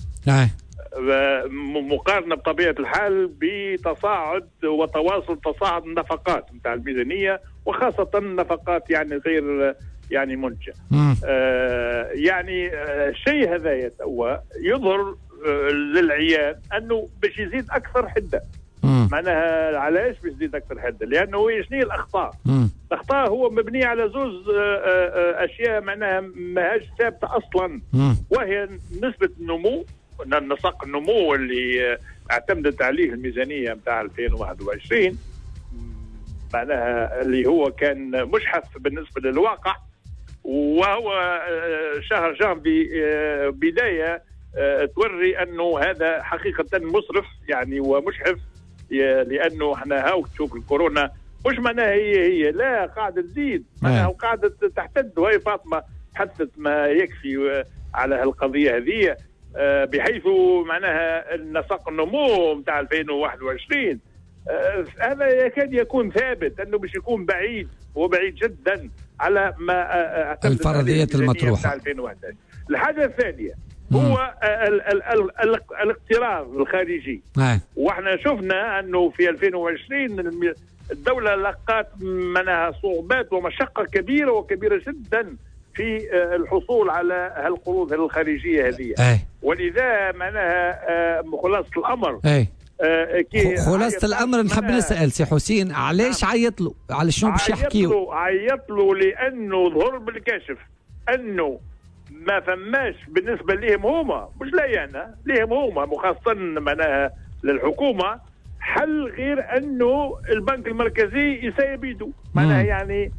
مقارنة بطبيعة الحال بتصاعد وتواصل تصاعد النفقات متاع الميزانية، وخاصة النفقات يعني غير يعني منتجة. يعني الشيء هذا يظهر للعيان أنه باش يزيد أكثر حدة. معناها علاش باش يزيد أكثر حدة؟ لأنه شنو الأخطاء؟ الأخطاء هو مبني على زوز أشياء معناها ماهاش ثابتة أصلا، وهي نسبة النمو، نسق النمو اللي اعتمدت عليه الميزانية متاع 2021 معناها اللي هو كان مشحف بالنسبة للواقع، وهو شهر جانفي بداية توري أنه هذا حقيقة مسرف يعني ومشحف، لأنه احنا هاو تشوف الكورونا مش معناها هي لا قاعدة تزيد، معناها قاعدة تحتد، وهي فاطمة حدثت ما يكفي على هالقضية هذه، بحيث معناها نسق النمو متاع 2021 هذا يكاد يكون ثابت، انه باش يكون بعيد وبعيد جدا على ما الفرضيات المطروحه. الحاجه الثانيه هو الاقتراض الخارجي، واحنا شفنا انه في 2020 الدوله لقت منها صعوبات ومشقه كبيره وكبيره جدا في الحصول على هالقروض الخارجية هذه، ولذا معناها خلاصة الأمر خلاصة الأمر نحب نسأل سي حسين علاش عيط له؟ على شنو باش يحكيو؟ عيط له لأنه ظهر بالكشف أنه ما فماش بالنسبة لهم هما، مش لي أنا، لهم هما وخاصة معناها للحكومة حل غير أنه البنك المركزي يسيب يده، معناها يعني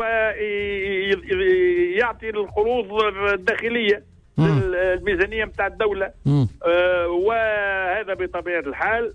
ويعطي القروض الداخلية للميزانية متاع الدولة، وهذا بطبيعة الحال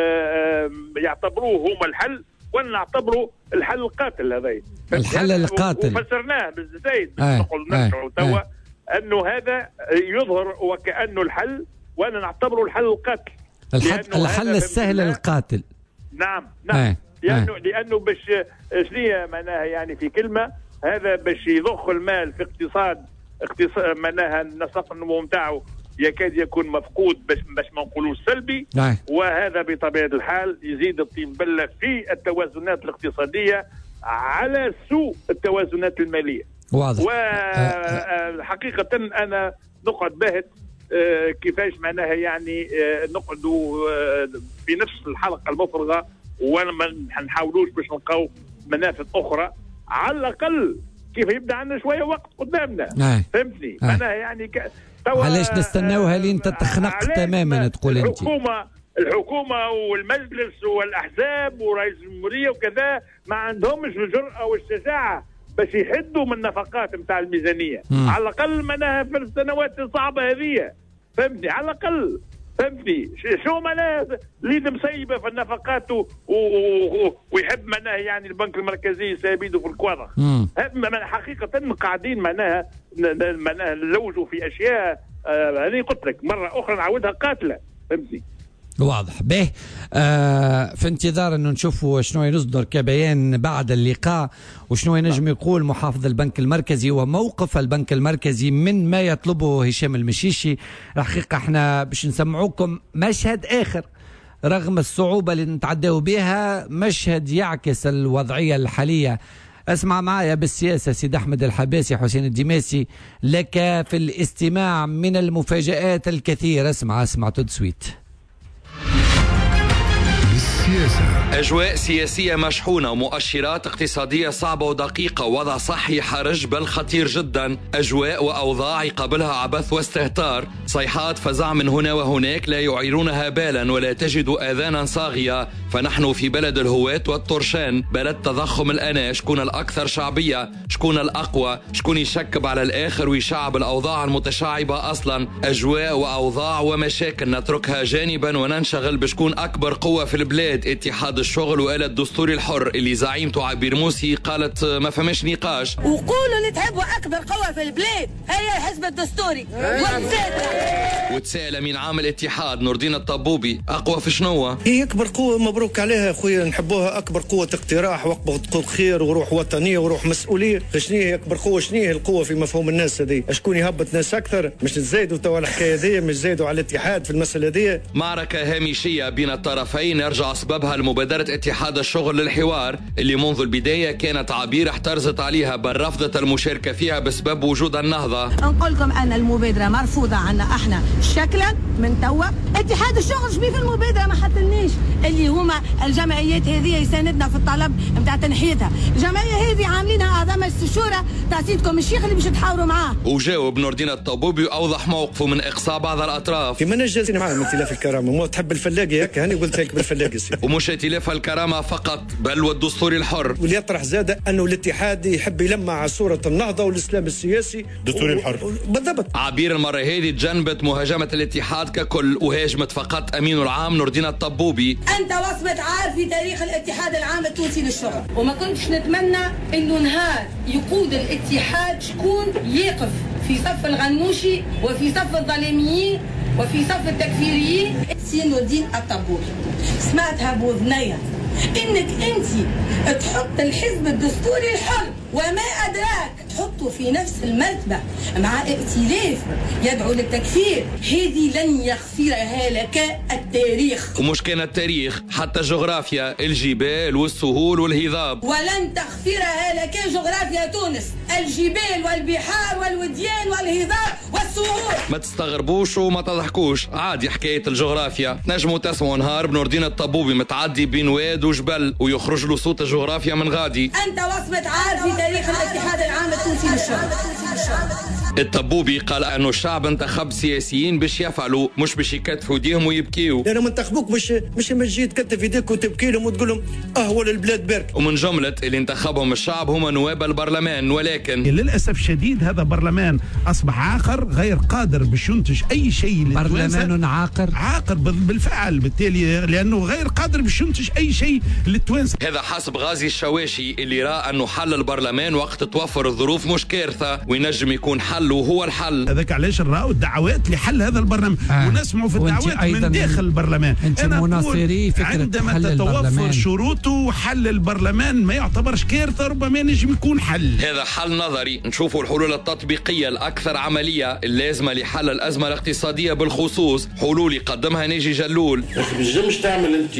يعتبروه هم الحل، وانا نعتبره الحل القاتل. هذا الحل القاتل وفسرناه بالزايد نقول نرجعوا توا انه هذا يظهر وكأنه الحل، وانا نعتبره الحل القاتل، الحل السهل القاتل. نعم لأنه باش شنية معناها يعني في كلمة هذا باش يضخ المال في اقتصاد معناها نسق النمو نتاعو يكاد يكون مفقود، باش ما نقولوش سلبي، وهذا بطبيعة الحال يزيد الطين بلة في التوازنات الاقتصادية على سوء التوازنات المالية. واضح. وحقيقة أنا نقعد باهت كيفاش معناها يعني نقعدوا في نفس الحلقة المفرغة وانا ما نحاولوش باش نلقاو منافذ اخرى، على الاقل كيف يبدا عندنا شويه وقت قدامنا. فهمتني؟ معناها يعني علاش نستناوها لين تتخنق تماما تقول انت؟ الحكومه والمجلس والاحزاب ورئيس الجمهوريه وكذا ما عندهمش الجرأه والشجاعه باش يحدوا من النفقات نتاع الميزانيه، على الاقل معناها في السنوات الصعبه هذه. فهمتني؟ على الاقل فهمتني شو معناها ليد مسيبه في النفقات ويحب معناها يعني البنك المركزي يسابيده في الكواضر. حقيقه قاعدين معناها نلوجوا في اشياء هذه قلت لك مره اخرى نعاودها قاتله. فهمتني؟ واضح. به في انتظار انه نشوفوا شنو يصدر كبيان بعد اللقاء، وشنو ينجم يقول محافظ البنك المركزي وموقف البنك المركزي من ما يطلبه هشام المشيشي. الحقيقة احنا باش نسمعوكم مشهد اخر رغم الصعوبة اللي نتعداو بها، مشهد يعكس الوضعية الحالية. اسمع معايا بالسياسة سيد أحمد الحباسي حسين الدماسي، لك في الاستماع من المفاجآت الكثير. اسمع تود سويت. بالسياسة. أجواء سياسية مشحونة ومؤشرات اقتصادية صعبة ودقيقة، وضع صحي حرج بل خطير جدا، أجواء وأوضاع يقابلها عبث واستهتار، صيحات فزع من هنا وهناك لا يعيرونها بالا ولا تجد آذانا صاغية. فنحن في بلد الهواة والطرشان، بلد تضخم الأنا، شكون الأكثر شعبية، شكون الأقوى، شكون يشكب على الآخر ويشعب الأوضاع المتشعبة أصلا. أجواء وأوضاع ومشاكل نتركها جانبا وننشغل بشكون أكبر قوة في البلاد. اتحاد الشغل وآلة الدستوري الحر اللي زعيمته عبير موسي قالت ما فماش نقاش. وقولوا اللي تحبوا أكبر قوة في البلاد هي الحزب الدستوري وتسأل من عام الاتحاد نور الدين الطبوبي أقوى في شنو؟ هي أكبر قوة، مبروك عليها يا خويا، نحبوها أكبر قوة اقتراح وأكبر خير وروح وطنية وروح مسؤولية. شنو هي أكبر قوة؟ شنو هي القوة في مفهوم الناس هذه؟ شكون يهبط ناس أكثر؟ مش تزايدوا توا الحكاية دي، مش زايدوا على الاتحاد في المسألة دي. معركة هامشية بين الطرفين يرجع أسبابها لمبادرة اتحاد الشغل للحوار اللي منذ البداية كانت عبير احترزت عليها بل رفضت المشاركة فيها بسبب وجود النهضة. نقول لكم أن المبادرة مرفوضة عنا احنا شكلا من توا. اتحاد الشغل شبيه في المبادرة ما حطلنيش اللي هما الجمعيات هذه يساندنا في الطلب نتاع تنحيتها. الجمعية هذه عاملينها أعضاء مجلس الشورى تعطيتكم الشيخ اللي باش تحاوروا معاه. وجاوب نور الدين الطبوبي وأوضح موقفه من إقصاء بعض الأطراف. كيما نجازين معاهم ائتلاف الكرامة، مو تحب الفلاقي هكا، هاني قلت لك بالفلاقي. ومش ائتلاف الكرامة فقط بل والدستوري الحر. واللي يطرح زاد أنه الاتحاد يحب يلمع صورة النهضة والإسلام السياسي الدستوري الحر. بالضبط. عبير المرة هذه تجنبت مهاجمة الاتحاد ككل وهاجمت فقط أمينه العام نور الدين الطبوبي. أنت وصمة عار في تاريخ الاتحاد العام التونسي للشغل، وما كنتش نتمنى إنه نهار يقود الاتحاد شكون يقف في صف الغنوشي وفي صف الظالميين وفي صف التكفيريين. سي نور الدين الطبوبي سمعتها بوذنيا انك انت تحط الحزب الدستوري الحر وما ادراك تحطه في نفس المرتبه مع ائتلاف يدعو للتكفير. هذه لن يغفرها لك التاريخ، ومش كان التاريخ حتى جغرافيا، الجبال والسهول والهضاب، ولن تغفرها لك جغرافيا تونس، الجبال والبحار والوديان والهضاب والسهول. ما تستغربوش وما تضحكوش، عادي حكايه الجغرافيا. نجموا تسمعوا نهار بنور الدين الطبوبي متعدي بين واد وجبل ويخرج له صوت الجغرافيا من غادي. انت وصمة عار في تاريخ الاتحاد العام التونسي للشغل. الطبوبي قال انه الشعب انتخب سياسيين باش يفعلوا مش باش يكتفوا ايديهم ويبكيوا. لانهم انتخبوك مش تجي تكتف ايديك وتبكي لهم وتقول لهم اهول البلاد بارك. ومن جمله اللي انتخبهم الشعب هم نواب البرلمان، ولكن للاسف الشديد هذا برلمان اصبح عاقر غير قادر باش ينتج اي شيء. برلمان عاقر بالفعل، بالتالي لانه غير قادر باش ينتج اي شيء للتوانسه. هذا حسب غازي الشواشي اللي راى انه حل البرلمان وقت توفر الظروف مش كارثه وينجم يكون حل وهو الحل. هذاك علاش نراو الدعوات لحل هذا البرلمان ونسمعوا في الدعوات من داخل البرلمان. أنا مناصري فكرة عندما تتوفر شروطه حل البرلمان ما يعتبرش كارثه، ربما ينجم يكون حل. هذا حل نظري. نشوفوا الحلول التطبيقيه الاكثر عمليه اللازمه لحل الازمه الاقتصاديه بالخصوص، حلول يقدمها ناجي جلول. يا اخي مش تعمل انت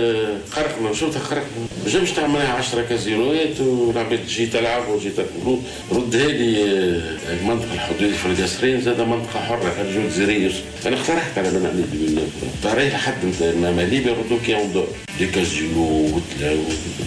خرقنا شرطه خرقنا، مش تعملها 10 كازينوات والعباد تجي تلعب وتجي تاكل. ردها لي المنطقه الحدوديه في القصرين زاد منطقه حره خرجوا الجزائريين. انا اقترحت على من عندي طريق لحد ماليبيا ردوك يا ودور دي كازينو وتلاو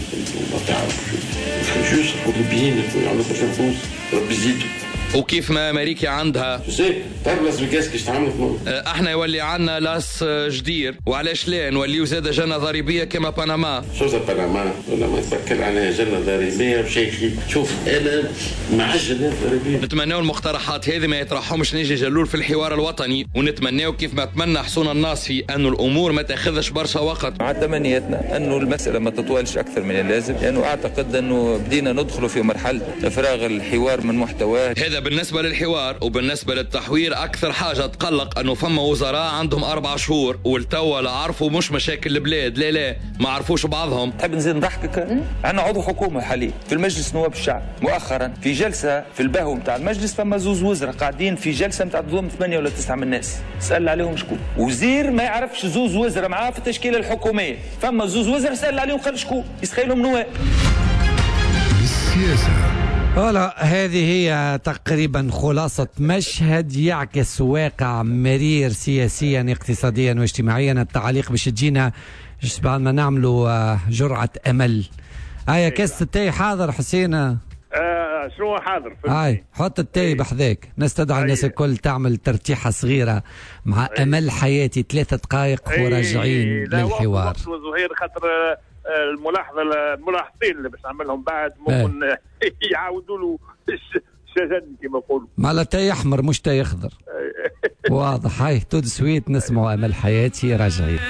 ما تعرفش خرجوا يصرفوا الليبيين يعملوا فلوس ربي يزيدوا. وكيف ما امريكا عندها تعرف لاس فيغاس كيش تعملت احنا يولي عندنا لاس جدير، وعلاش لا نوليو زاد جنه ضريبيه كما بنما. شو بنما ولا ما تفكر عليها جنه ضريبيه بشيء. شوف انا مع الجنه الضريبيه. نتمناو المقترحات هذه ما يطرحهمش نيجي جلول في الحوار الوطني، ونتمناو كيف ما تمنى حسون الناصفي انه الامور ما تاخذش برشا وقت. مع تمنياتنا انه المساله ما تطولش اكثر من اللازم، لانه اعتقد انه بدينا ندخل في مرحله افراغ الحوار من محتواه. هذا بالنسبة للحوار. وبالنسبة للتحوير أكثر حاجة تقلق أنه فما وزراء عندهم 4 شهور والتوا لا عرفوا مش مشاكل البلاد، لا ما عرفوش بعضهم. تحب نزيد نضحكك؟ عندنا عضو حكومة حاليا في المجلس نواب الشعب مؤخرا في جلسة في البهو نتاع المجلس، فما زوز وزراء قاعدين في جلسة نتاع تضم 8 ولا 9 من الناس، سأل عليهم شكون؟ وزير ما يعرفش زوز وزراء معاه في التشكيلة الحكومية، فما زوز وزراء سأل عليهم خل شكون؟ يستخيلهم نواب. بالسياسة فوالا هذه هي تقريبا خلاصة مشهد يعكس واقع مرير سياسيا اقتصاديا واجتماعيا. التعليق باش تجينا بعد ما نعملوا جرعة أمل. هيا كاس التاي حاضر حسين؟ شنو حاضر؟ هاي حط التاي بحذاك. نستدعي الناس الكل تعمل ترتيحة صغيرة مع أمل حياتي 3 دقائق وراجعين للحوار. لا زهير خاطر الملاحظين اللي باش نعملهم بعد ممكن يعاودوا له الشجن كما يقولوا. مع تاي احمر مش تاي اخضر. واضح. هاي تو سويت نسمعوا امل حياتي راجعين.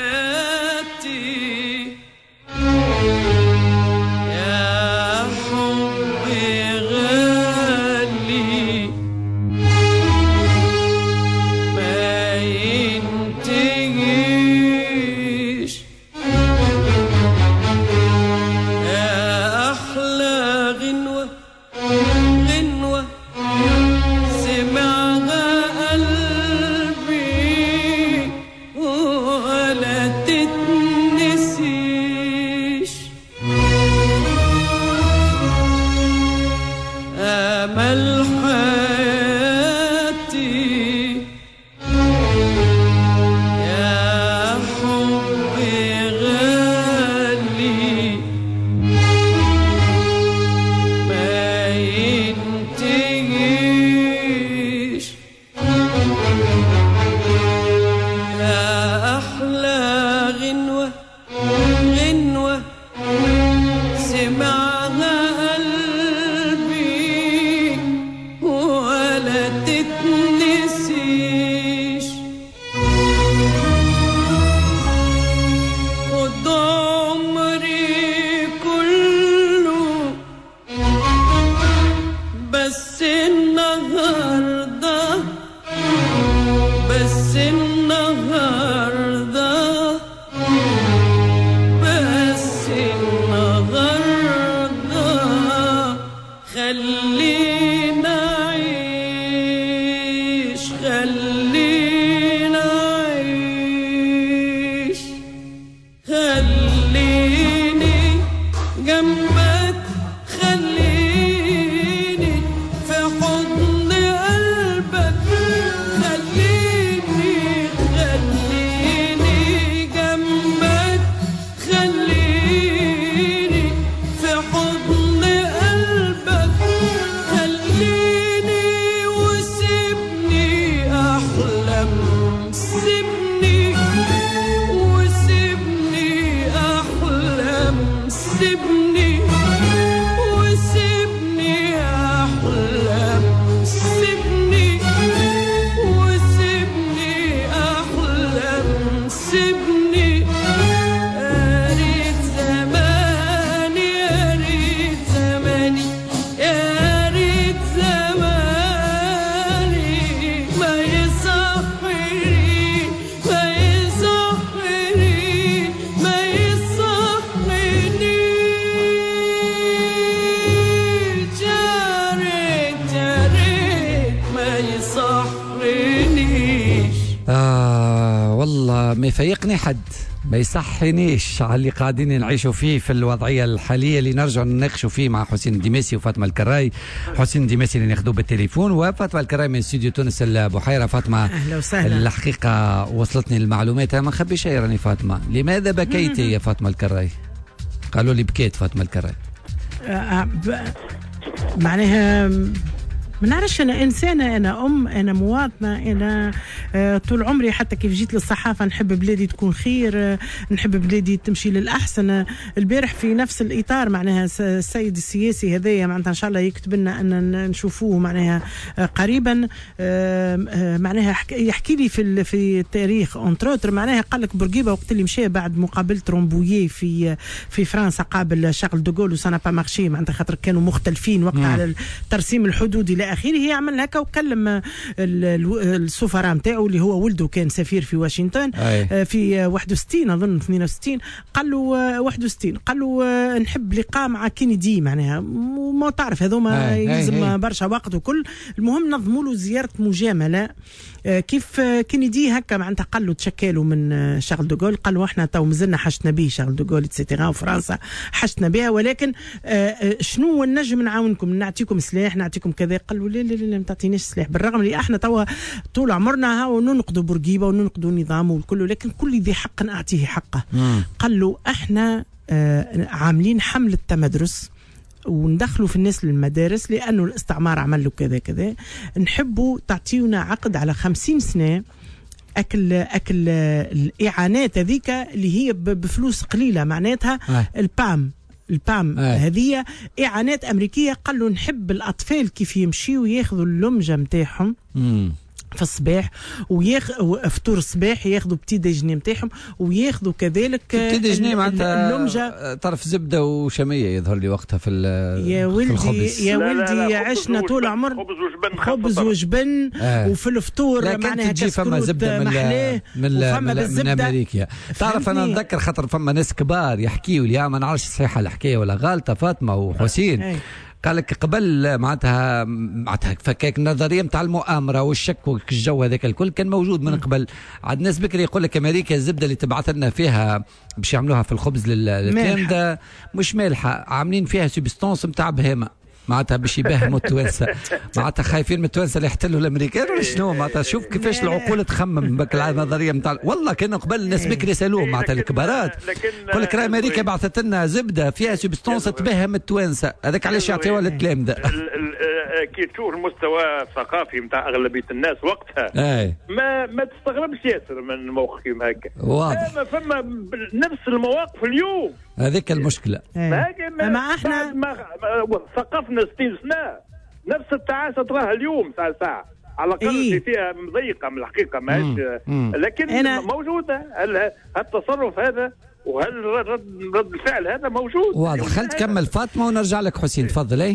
والله ما يفيقني حد، ما يصحنيش على اللي قاعدين نعيشوا فيه في الوضعيه الحاليه اللي نرجع نناقشوا فيه مع حسين الدماسي وفاطمه الكراي. حسين الدماسي اللي ناخذوه بالتليفون وفاطمه الكراي من استوديو تونس البحيره. فاطمه اهلا وسهلا. الحقيقه وصلتني المعلومات، ما نخبي شيء راني فاطمه. لماذا بكيتي يا فاطمه الكراي؟ قالوا لي بكيت فاطمه الكراي. معناها ما نعرفش، انا انسانه، انا ام، انا مواطنه، انا طول عمري حتى كيف جيت للصحافه نحب بلادي تكون خير، نحب بلادي تمشي للاحسن. البارح في نفس الاطار معناها السيد السياسي هذايا معناتها ان شاء الله يكتب لنا ان نشوفوه معناها قريبا، معناها يحكي لي في التاريخ اونتروتر. معناها قال لك بورقيبه وقت اللي مشى بعد مقابله رومبويي في فرنسا قابل شارل دوغول وسانا با مارشي، معناتها خاطر كانوا مختلفين وقت على الترسيم الحدودي الى اخره. عمل هكا وكلم السفراء نتاعو اللي هو ولده كان سفير في واشنطن في 61 اظن 62. قال له 61 قال له نحب لقاء مع كينيدي، معناها ما تعرف هذوما يلزم برشا وقت وكل. المهم نظموا له زياره مجامله كيف كينيدي هكا معناتها قالوا تشكلوا من شارل دوغول، قالوا احنا تو مازلنا حشتنا به شارل دوغول اتسيتيرا وفرنسا حشتنا بها، ولكن شنو نجم نعاونكم نعطيكم سلاح نعطيكم كذا. قالوا لا لا لا ما تعطيناش سلاح، بالرغم اللي احنا توا طول عمرنا هاو ننقدوا بورقيبه وننقدوا نظام والكل، لكن كل ذي حق اعطيه حقه. قالوا احنا عاملين حمله تمدرس وندخلوا في الناس للمدارس لانه الاستعمار عمل له كذا كذا، نحبوا تعطيونا عقد على 50 سنه اكل الاعانات هذيك اللي هي بفلوس قليله، معناتها البام هذه اعانات امريكيه. قالوا نحب الاطفال كيف يمشيوا ياخذوا اللمجه نتاعهم في الصباح فطور الصباح، ياخذوا بتي ديجني نتاعهم وياخذوا كذلك بتي ديجني معناتها اللمجه طرف زبده وشميه يظهر لي وقتها في يا ولدي الخبز. يا ولدي عشنا طول عمرنا خبز وجبن وفي الفطور معناها تجي فما زبده من امريكا. تعرف انا نتذكر خاطر فما ناس كبار يحكيوا لي ما نعرفش صحيحه الحكايه ولا غلطه، فاطمه وحسين قال لك قبل معناتها فكاك النظريه نتاع المؤامره والشك والجو هذاك الكل كان موجود من قبل. عاد ناس بكري يقول لك امريكا الزبده اللي تبعث لنا فيها باش يعملوها في الخبز للكلام ده مش مالحه، عاملين فيها سبستانس نتاع بهيمه معناتها باش يبهموا التوانسه، معناتها خايفين من التوانسه اللي يحتلوا الامريكان ولا شنو؟ معناتها شوف كيفاش العقول تخمم بك النظريه نتاع والله كانوا قبل الناس بكري يسالوهم معناتها الكبارات يقول لك امريكا بعثت لنا زبده فيها سبستانس تبهم التوانسه، هذاك علاش يعطيوها الكلام ده. كي تشوف المستوى الثقافي نتاع اغلبيه الناس وقتها ما تستغربش ياسر من موقفهم هكا. واضح فما نفس المواقف اليوم، هذيك المشكله. اما احنا ثقفنا 60 سنه نفس التعاسه تراها اليوم ساعه على الاقل فيها مضيقه من الحقيقه ماهيش، لكن موجوده. التصرف هذا وهل رد الفعل هذا موجود. واضح. خلت تكمل فاطمه ونرجع لك حسين، تفضل.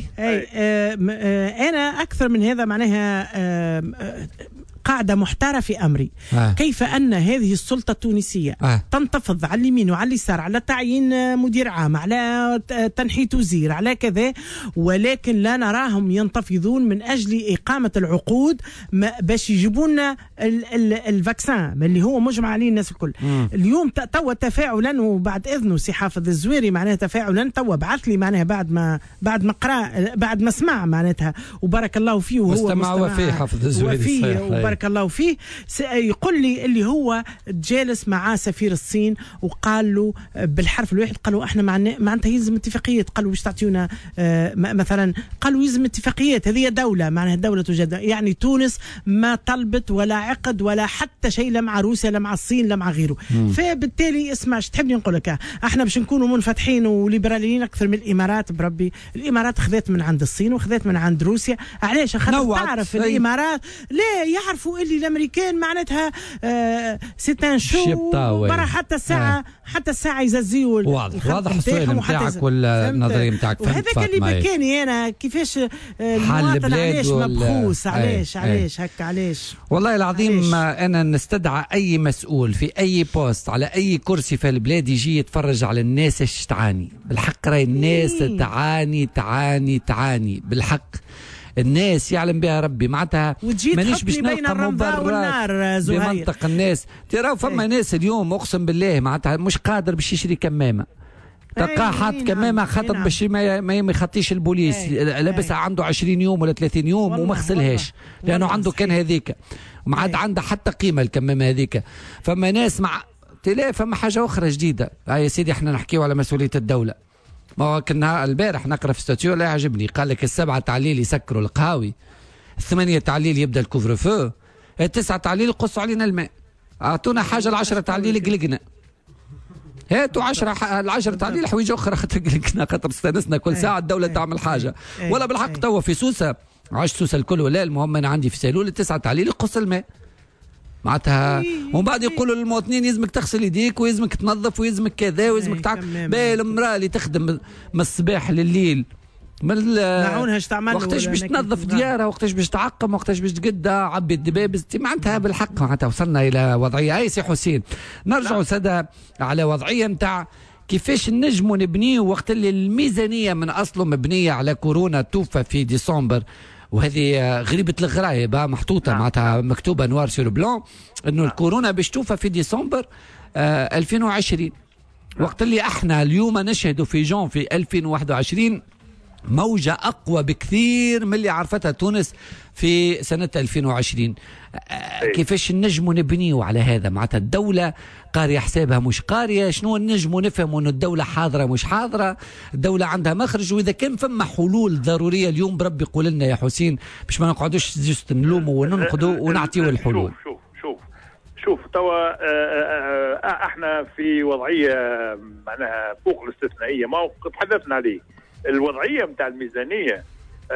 انا اكثر من هذا معناها قاعدة محتارة في أمري. كيف أن هذه السلطة التونسية تنتفض على اليمين وعلى اليسار على تعيين مدير عام، على تنحيت وزير، على كذا، ولكن لا نراهم ينتفضون من أجل إقامة العقود باش يجيبونا الفاكسان اللي هو مجمع عليه الناس الكل. اليوم توا تفاعلا، وبعد إذنه سي حافظ الزويري معناها تفاعلا توا بعث لي معناها بعد ما قرأ بعد ما سمع معناتها وبارك الله فيه، وهو مستمع وفيه حافظ الزويري بارك الله فيه، يقول لي اللي هو جالس مع سفير الصين وقال له بالحرف الواحد، قالوا احنا معناتها يلزم اتفاقيات. قالوا باش تعطيونا مثلا، قالوا يلزم اتفاقيات، هذه دولة معناها دولة توجد، يعني تونس ما طلبت ولا عقد ولا حتى شيء لا مع روسيا لا مع الصين لا مع غيره. فبالتالي اسمع ايش تحبني نقول لك، احنا باش نكونوا منفتحين وليبراليين اكثر من الامارات. بربي الامارات خذت من عند الصين وخذت من عند روسيا، علاش؟ خاطر تعرف الامارات لا يعرفوا اللي الامريكان معناتها ستان شو برا حتى الساعه يززيوا. واضح السؤال نتاعك والنظريه نتاعك. وهذاك اللي بكاني انا كيفاش المواطن علاش مبخوس، علاش هكا، علاش والله العظيم انا نستدعى اي مسؤول في اي بوست على اي كرسي في البلاد يجي يتفرج على الناس ايش تعاني. بالحق راهي الناس تعاني بالحق، الناس يعلم بها ربي معناتها مانيش باش نلقى مبررات بمنطق الناس. ترى فما ناس اليوم اقسم بالله معناتها مش قادر باش يشري كمامه، تلقاه حاط كمامه خاطر باش ما يخطيش البوليس، لابسها عنده 20 يوم ولا 30 يوم وما غسلهاش لانه عنده كان هذيك وما عاد عندها حتى قيمه الكمامه هذيك. فما ناس فما حاجه اخرى جديده. يا سيدي احنا نحكيو على مسؤوليه الدوله. ما كنا البارح نقرا في ستاتيو لا يعجبني، قال لك 7 تعليل يسكروا القهاوي، 8 تعليل يبدا الكوفر فو، 9 تعليل يقصوا علينا الماء. اعطونا حاجه 10 تعليل قلقنا، هاتوا 10 تعليل حوايج اخرى خاطر قلقنا، خاطر استانسنا كل ساعه الدوله تعمل حاجه. ولا بالحق توا في سوسه عاش سوسه الكل ولا المهم انا عندي في سالول 9 تعليل يقص الماء معناتها، ومن بعد يقولوا للمواطنين يلزمك تغسل يديك ويلزمك تنظف ويلزمك كذا ويلزمك باهي المراه اللي تخدم من الصباح لليل معونها اش تعمل، وقتاش باش تنظف ديارها، وقتاش باش تعقم، وقتاش باش تقدها عبي الدبابز معناتها. بالحق معناتها وصلنا الى وضعيه. اي سي حسين نرجعوا سادة على وضعيه نتاع كيفاش نجموا نبنيه وقت اللي الميزانيه من اصله مبنيه على كورونا توفى في ديسمبر وهذه غريبة الغرايب محطوطة معناتها مكتوبة نوار سور بلون انه الكورونا باش توفى في ديسمبر 2020 وقت اللي احنا اليوم نشهد في جانفي 2021 موجة أقوى بكثير من اللي عرفتها تونس في سنة 2020. كيفاش نجموا نبنيوا على هذا؟ معناتها الدولة قارية حسابها مش قارية، شنو نجموا نفهموا أن الدولة حاضرة مش حاضرة، الدولة عندها مخرج، وإذا كان فما حلول ضرورية اليوم بربي قول لنا يا حسين باش ما نقعدوش جست نلوموا وننقدوا ونعطيوا الحلول. شوف توا احنا في وضعية معناها فوق الاستثنائية، ما تحدثنا عليه. الوضعية متاع الميزانية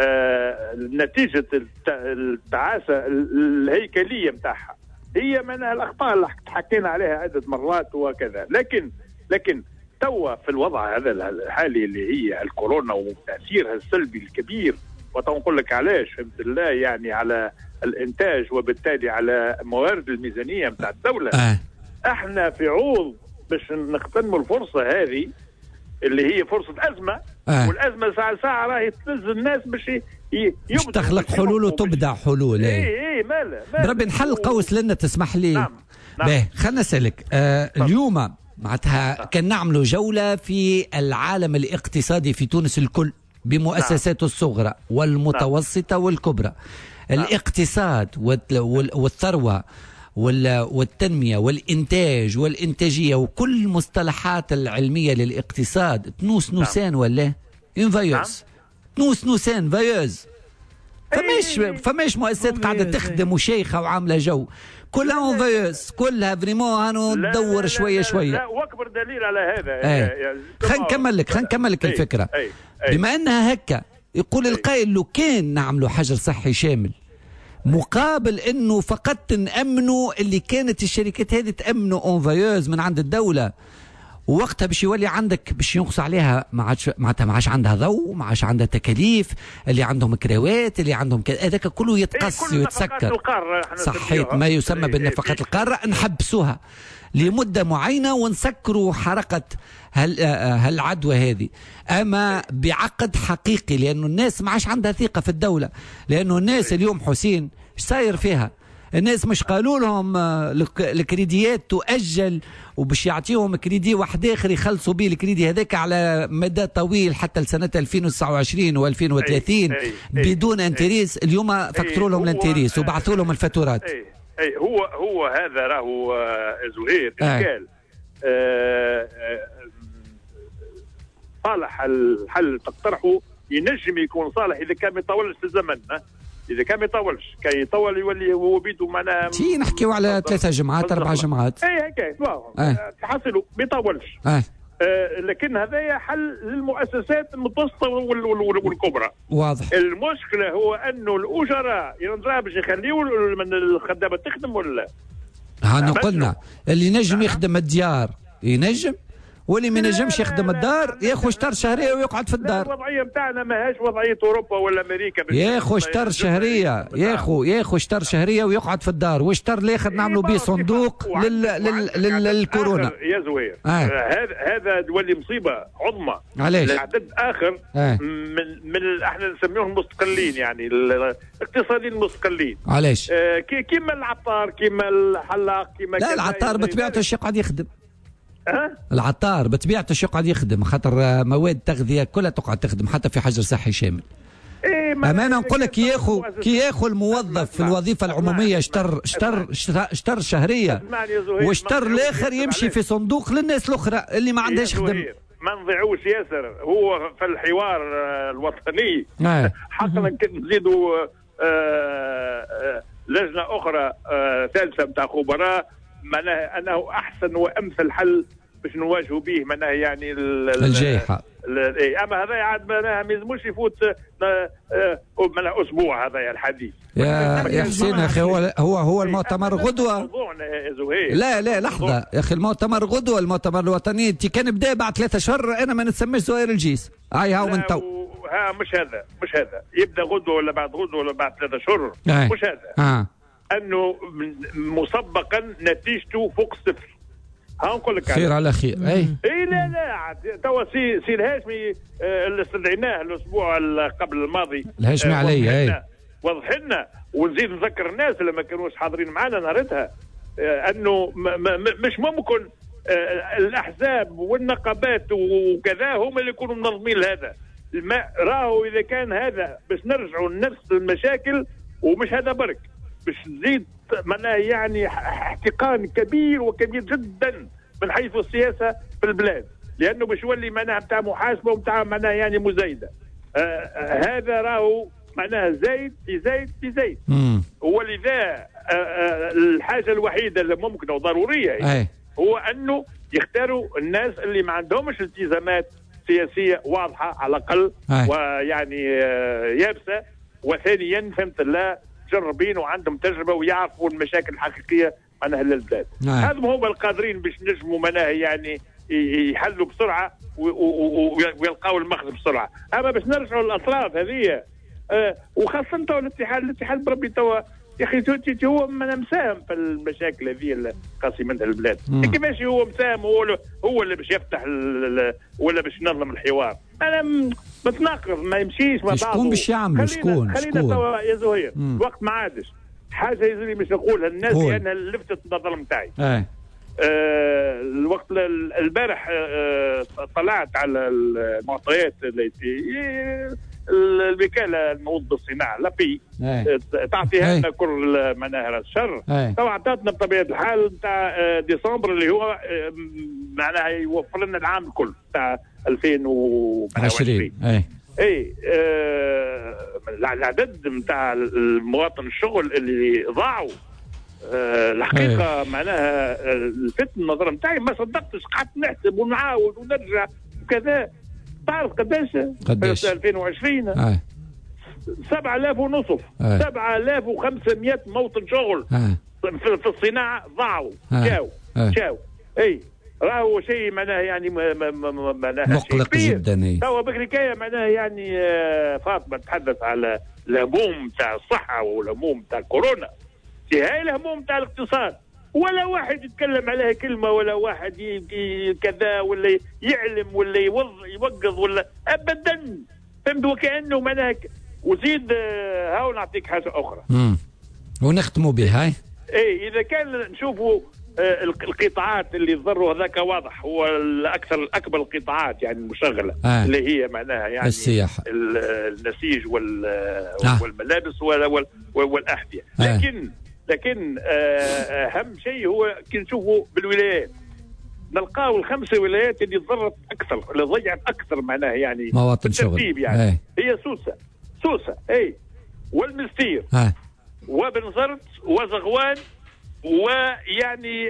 نتيجة التعاسة الهيكلية متاعها هي من الأخطاء اللي حكينا عليها عدة مرات وكذا. لكن توا في الوضع هذا الحالي اللي هي الكورونا وتأثيرها السلبي الكبير، وتنقول لك علاش فهمت الله يعني على الإنتاج وبالتالي على موارد الميزانية متاع الدولة. احنا في عوض باش نغتنموا الفرصة هذه اللي هي فرصة أزمة، والأزمة ساعة راهي تلز الناس باش تخلق حلول وتبدع حلول. ايه ماله بربي نحل قوس لنا تسمح لي. نعم. خلنا نسألك اليوم معناتها كان نعملوا جولة في العالم الاقتصادي في تونس الكل بمؤسساته الصغرى والمتوسطة والكبرى. الاقتصاد والثروة والتنمية والإنتاج والإنتاجية وكل المصطلحات العلمية للاقتصاد تنوس نوسان ولا انفايوز تنوس نوسان فايوز. فماش مؤسسات قاعدة تخدم وشيخة وعاملة جو، كلها انفايوز، كلها فريمون هانو ندور شوية شوية. لا واكبر دليل على هذا خلينا نكمل لك الفكرة. بما أنها هكا يقول القائل لو كان نعملوا حجر صحي شامل مقابل انه فقط نأمنوا اللي كانت الشركات هذه تأمنوا اونفايوز من عند الدولة، ووقتها باش يولي عندك باش ينقص عليها معناتها ما عادش عندها ضوء، ما عادش عندها تكاليف، اللي عندهم كراوات، اللي عندهم هذاك كله يتقص ويتسكر. صحيت ما يسمى بالنفقات القارة نحبسوها لمدة معينة ونسكروا حركة هالعدوى هذه، أما بعقد حقيقي، لأنه الناس ما عادش عندها ثقة في الدولة. لأنه الناس اليوم حسين ايش صاير فيها؟ الناس مش قالوا لهم الكريديات تؤجل وباش يعطيهم كريدي واحد اخر يخلصوا به الكريدي هذاك على مدى طويل حتى لسنة 2029 و2030 بدون انتريس. اليوم فكروا لهم الانتريس وبعثوا لهم الفاتورات. هو هذا راهو زهير إشكال. صالح الحل تقترحه ينجم يكون صالح إذا كان ما يطولش في الزمن. إذا كان ما يطولش، كان يطول يولي هو بيدو معناها نحكيو على 3 جمعات 4 جمعات. هكا تحصلوا ما يطولش. لكن هذا حل للمؤسسات المتوسطة والكبرى. واضح. المشكلة هو أنه الأجراء ينظر باش يخليوا من الخدامة تخدم ولا لا؟ قلنا اللي نجم يخدم الديار ينجم، واللي ما نجمش يخدم الدار ياخذ شهر شهريه ويقعد في الدار. الوضعيه نتاعنا ماهاش وضعيه اوروبا ولا امريكا. ياخذ شهر شهريه، ياخذ شهر شهريه ويقعد في الدار، والشهر الاخر نعملوا به صندوق للكورونا. يا زوير هذا تولي مصيبه عظمى. علاش؟ عدد اخر من احنا نسميهم المستقلين، يعني الاقتصاديين المستقلين. علاش؟ كيما العطار، كيما الحلاق، كيما لا العطار بطبيعته ايش يقعد يخدم؟ العطار بطبيعته شو قاعد يخدم، خاطر مواد تغذية كلها تقعد تخدم حتى في حجر صحي شامل. أمانة نقول لك كي ياخذ الموظف في الوظيفة العمومية اشتر شهرية، واشتر الآخر يمشي في صندوق للناس الأخرى اللي ما عندهاش خدم. ما نضيعوش ياسر، هو في الحوار الوطني حقا نزيدوا لجنة أخرى ثالثة بتاع خبراء، معناها أنه أحسن وأمثل حل باش نواجهوا به معناها يعني الجائحة. أما هذا عاد معناها ما يلزموش يفوت معناها أسبوع هذا الحديث. يا حسين أخي هو المؤتمر غدوة. لا لحظة يا أخي، المؤتمر غدوة، المؤتمر الوطني كان بدا بعد 3 أشهر. أنا ما نتسميش زهير الجيس هاو من تو. مش هذا يبدا غدوة ولا بعد غدوة ولا بعد 3 أشهر. مش هذا انه مسبقا نتيجته فوق الصفر. نقول لك خير على خير. اي لا توا سي الهاشمي اللي استدعيناه الاسبوع قبل الماضي، الهاشمي علي وضح لنا. ونزيد نذكر الناس اللي ما كانوش حاضرين معنا نهارتها انه مش ممكن الاحزاب والنقابات وكذا هم اللي يكونوا منظمين لهذا. راهو اذا كان هذا باش نرجعوا لنفس المشاكل، ومش هذا برك باش تزيد معناها يعني احتقان كبير وكبير جدا من حيث السياسه في البلاد، لانه باش يولي معناها نتاع محاسبه ونتاع معناها يعني مزايده. هذا راهو معناها زايد في زايد في زايد. ولذا الحاجه الوحيده اللي ممكنه وضروريه هو انه يختاروا الناس اللي ما عندهمش التزامات سياسيه واضحه على الاقل ويعني يابسه، وثانيا فهمت الله جربين وعندهم تجربه ويعرفوا المشاكل الحقيقيه معناها للبلاد. هذم هم القادرين باش نجموا معناها يعني يحلوا بسرعه ويلقاوا المخرج بسرعه. اما باش نرجعوا للاطراف هذه وخاصه تو الاتحاد بربي توا يا اخي هو مساهم في المشاكل هذه اللي قاسمتها البلاد. كيفاش هو مساهم؟ هو اللي باش يفتح ولا باش ينظم الحوار. انا متناقض ما يمشيش مع بعضه. شكون باش يعمل؟ شكون توا يا زهير الوقت ما عادش حاجه يزري باش نقولها للناس لانها لفتت النظر نتاعي. الوقت البارح طلعت على المعطيات التي الوكاله الموظف بالصناعه لابي تعطيها لنا كل مناهر الشر. تو عطاتنا بطبيعه الحال نتاع ديسمبر اللي هو معناها يوفر لنا العام الكل نتاع 2020. العدد نتاع المواطن الشغل اللي ضاعوا الحقيقه معناها لفت النظر نتاعي ما صدقتش. قعدت نحسب ونعاود ونرجع وكذا. تعرف قداش 2020 7,000 ونصف 7,500 موطن شغل في الصناعه ضاعوا شاو راهو شيء معناها يعني معناها مقلق جدا. توا بكريكايه معناها يعني فاطمه تتحدث على الهموم تاع الصحه والهموم تاع كورونا. هاي الهموم تاع الاقتصاد ولا واحد يتكلم عليها كلمه، ولا واحد كذا ولا يعلم ولا يوقظ ولا ابدا. فهمت؟ وكانه معناها وزيد هاو نعطيك حاجه اخرى ونختموا بها. اذا كان نشوفوا القطاعات اللي ضروا هذاك واضح هو الاكبر القطاعات يعني المشغله اللي هي معناها يعني السياحه النسيج والملابس والاحذيه. لكن اهم شيء هو كي نشوفوا بالولايات نلقاو ال5 ولايات اللي ضرت اكثر، اللي ضيعت اكثر معناها يعني مواطن شغل يعني هي سوسه والمستير وبنزرت وزغوان ويعني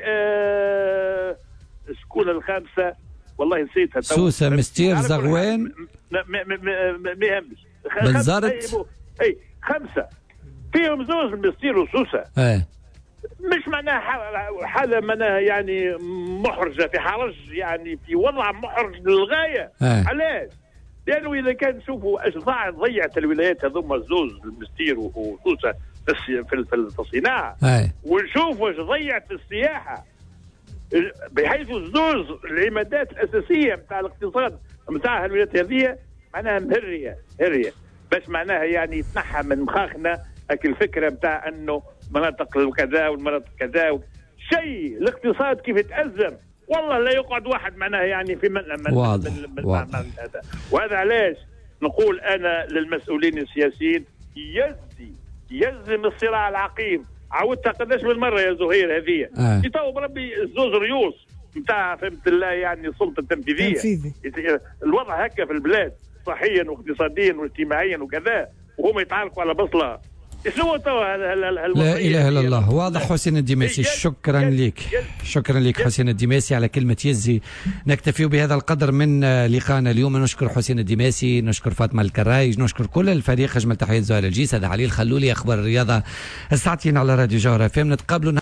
شكون الخامسه والله نسيتها. سوسه مستير زغوان ما يهمش. بنزرت 5 فيهم زوز المستير وسوسه. مش معناها حالة معناها يعني محرجة في حرج يعني في وضع محرج للغاية. علاش؟ لأنه إذا كان نشوفوا ايش ضيعت الولايات هذوما الزوز المستير وسوسة في الصناعة ونشوف واش ضيعت السياحة بحيث الزوز العمادات الأساسية نتاع الاقتصاد نتاع الولايات هذه معناها هرية باش معناها يعني تنحى من مخاخنا هاك الفكرة نتاع أنه مناطق كذا والمناطق كذا شيء الاقتصاد كيف يتأزم والله لا يقعد واحد معناها يعني في من واضح. وهذا علاش نقول أنا للمسؤولين السياسيين يلزم الصراع العقيم. عودتها قداش من مرة يا زهير هذه تو بربي الزوز ريوس نتاع فهمت الله يعني السلطة التنفيذية. الوضع هكا في البلاد صحيا واقتصاديا واجتماعيا وكذا وهم يتعاركوا على بصلة. لا اله الا الله. واضح حسين الدماسي. شكرا لك حسين الدماسي على كلمة يزي. نكتفي بهذا القدر من لقاءنا اليوم. نشكر حسين الدماسي، نشكر فاطمة الكرايج، نشكر كل الفريق. اجمل تحية زهير الجيس. هذا علي الخلولي اخبار الرياضة الساعتين على راديو جوهر FM. نتقابلوا